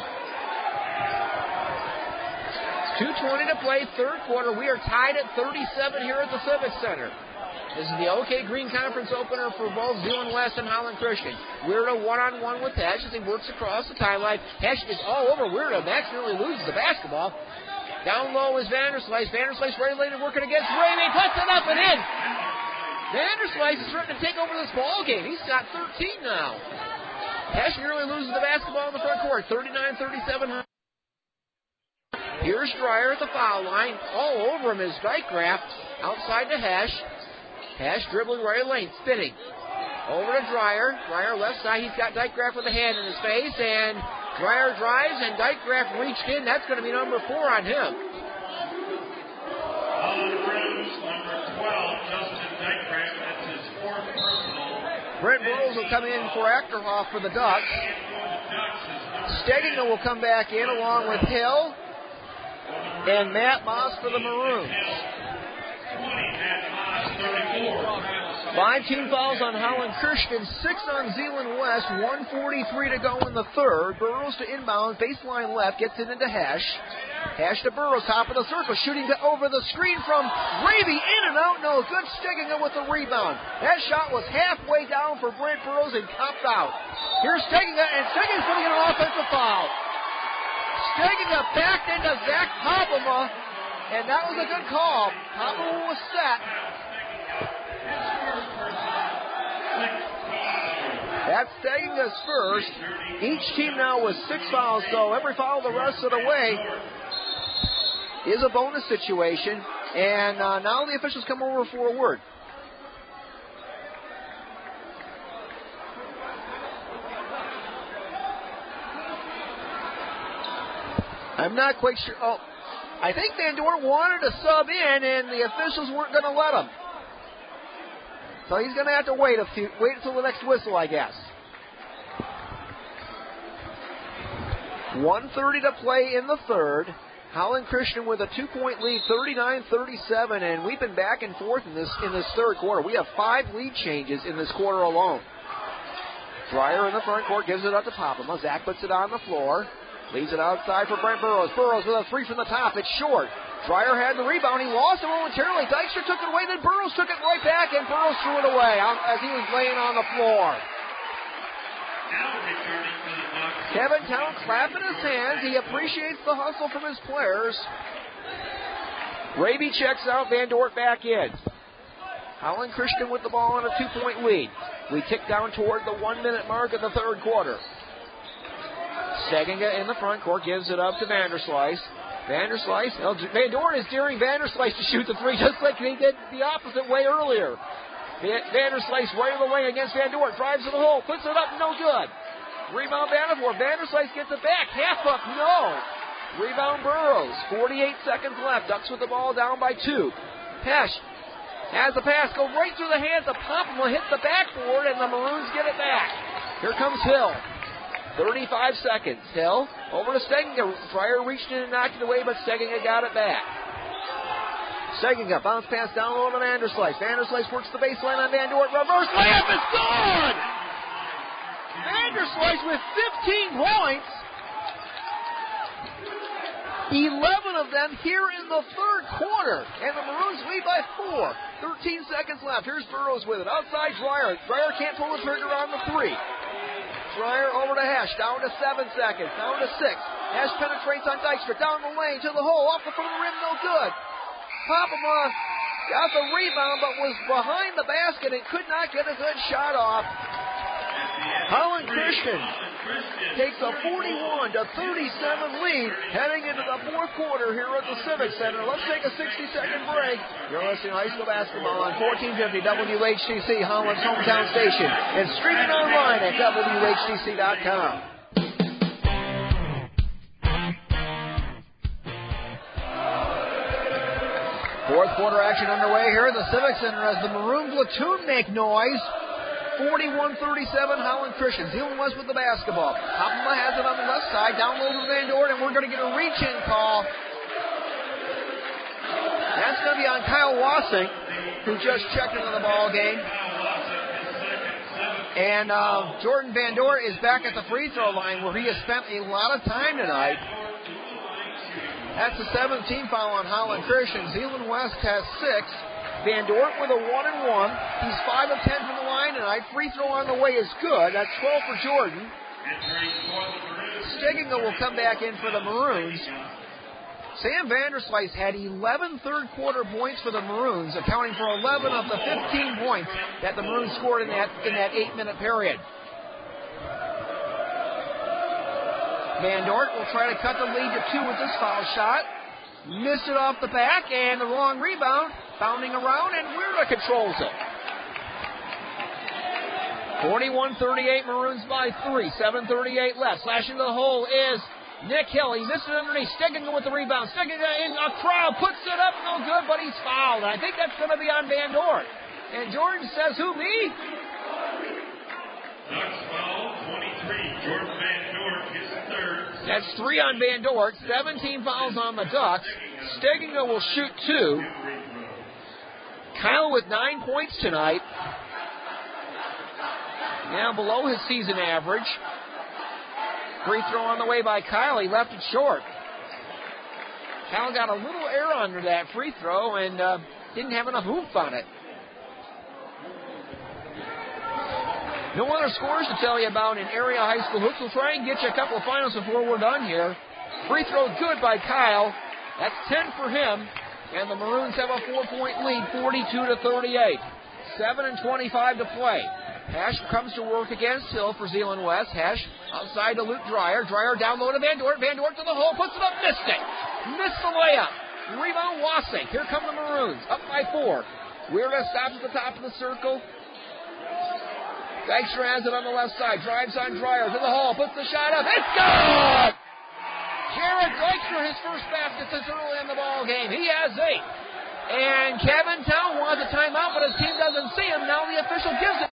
2:20 to play, third quarter. We are tied at 37 here at the Civic Center. This is the OK Green Conference opener for both Zeeland West and Holland Christian. Weirda one-on-one with Hesh as he works across the timeline. Hesh is all over Weirda. Max nearly loses the basketball. Down low is Vanderslice. Vanderslice right lane and working against Raby. Puts it up and in. Vanderslice is starting to take over this ball game. He's got 13 now. Hesh nearly loses the basketball in the front court. 39-37. Here's Dreyer at the foul line. All over him is Dykegraf. Outside to Hesh. Hesh dribbling right lane, spinning. Over to Dreyer. Dreyer left side. He's got Dykegraf with a hand in his face. And Dreyer drives, and Dykegraf reached in. That's going to be number 4 on him. On the rooms, number 12, Justin Dykegraf. That's his 4th personal. Brent Burrows will come in for Achterhoff for the Ducks. Steginger will come back in along with Hill. And Matt Moss for the Maroons. 5 team fouls on Holland Christian, 6 on Zeeland West, 1:43 to go in the third. Burrows to inbound, baseline left, gets it into Hesh. Hesh to Burrows, top of the circle, shooting over the screen from Ravy, in and out, no good. Steginger with the rebound. That shot was halfway down for Brent Burrows and popped out. Here's Steginger, and Steginger's going to get an offensive foul. Steginger backed into Zach Popema, and that was a good call. Popema was set. That's Steginger's first. Each team now with 6 fouls, so every foul the rest of the way is a bonus situation. And now the officials come over for a word. I'm not quite sure. Oh, I think Van Dorn wanted to sub in, and the officials weren't going to let him. So he's going to have to wait until the next whistle, I guess. 1:30 to play in the third. Holland Christian with a 2-point lead, 39-37, and we've been back and forth in this third quarter. We have 5 lead changes in this quarter alone. Dreyer in the front court gives it up to Popema. Zach puts it on the floor. Leaves it outside for Brent Burrows. Burrows with a 3 from the top. It's short. Dreyer had the rebound. He lost it momentarily. Dykstra took it away. Then Burrows took it right back, and Burrows threw it away as he was laying on the floor. Kevin Town clapping his hands. He appreciates the hustle from his players. Raby checks out. Van Dort back in. Holland Christian with the ball on a 2-point lead. We tick down toward the 1-minute mark of the third quarter. Steginger in the front court gives it up to Vanderslice. Vanderslice, Van Dorn is daring Vanderslice to shoot the 3 just like he did the opposite way earlier. Vanderslice right of the lane against Van Dorn, drives to the hole, puts it up, no good. Rebound Vandervoort, Vanderslice gets it back, half up, no. Rebound Burrows, 48 seconds left, Ducks with the ball down by 2. Hesh has the pass, go right through the hands of Popema, hit the backboard, and the Maroons get it back. Here comes Hill. 35 seconds. Hill over to Steginger. Dreyer reached in and knocked it away, but Steginger got it back. Steginger bounce pass down low to Vanderslice. Vanderslice works the baseline on Van Dort. Reverse layup is good! Vanderslice with 15 points. 11 of them here in the third quarter. And the Maroons lead by 4. 13 seconds left. Here's Burrows with it. Outside Dreyer. Dreyer can't pull the trigger on the 3. Dreyer over to Hesh, down to 7 seconds, down to 6. Hesh penetrates on Dykstra, down the lane to the hole, off the front of the rim, no good. Popema got the rebound, but was behind the basket and could not get a good shot off. Holland Christian takes a 41-37 lead heading into the fourth quarter here at the Civic Center. Let's take a 60-second break. You're listening to high school basketball on 1450 WHTC, Holland's hometown station, and streaming online at WHTC.com. Fourth quarter action underway here at the Civic Center as the Maroon platoon make noise. 41-37 Holland Christian. Zeeland West with the basketball. Popema has it on the left side, down low to Van Dort, and we're going to get a reach-in call. That's going to be on Kyle Wassink, who just checked into the ball game. And Jordan Van Dort is back at the free throw line where he has spent a lot of time tonight. That's a 17 foul on Holland Christian. Zeeland West has 6. Van Dort with a 1-1. He's 5 of 10 from the line tonight. Free throw on the way is good. That's 12 for Jordan. Steginger will come back in for the Maroons. Sam Vanderslice had 11 third quarter points for the Maroons, accounting for 11 of the 15 points that the Maroons scored in that 8-minute period. Van Dort will try to cut the lead to 2 with this foul shot. Missed it off the back, and the wrong rebound, bounding around, and Weirda controls it. 41-38, Maroons by 3. 7:38 left. Slashing to the hole is Nick Hill. He misses it underneath. Steggen with the rebound. Steggen in a crowd, puts it up, no good, but he's fouled. I think that's going to be on Van Dort. And Jordan says, who, me? Ducks foul, 23. Jordan Van Dort, his third. That's 3 on Van Dort. 17 fouls on the Ducks. Steggen will shoot 2. Kyle with 9 points tonight. Now below his season average. Free throw on the way by Kyle. He left it short. Kyle got a little air under that free throw and didn't have enough oomph on it. No other scores to tell you about in area high school hoops. We'll try and get you a couple of finals before we're done here. Free throw good by Kyle. That's 10 for him. And the Maroons have a 4-point lead, 42-38. 7:25 to play. Hash comes to work against Hill for Zeeland West. Hash outside to Luke Dreyer. Dreyer down low to Van Dort. Van Dort to the hole. Puts it up. Missed it. Missed the layup. Rebound Wassink. Here come the Maroons. Up by 4. Weirda stops at the top of the circle. Dykstra has it on the left side. Drives on Dreyer to the hole. Puts the shot up. It's good! Jared Dykstra, his first basket this early in the ball game. He has 8. And Kevin Town wants a timeout, but his team doesn't see him. Now the official gives it.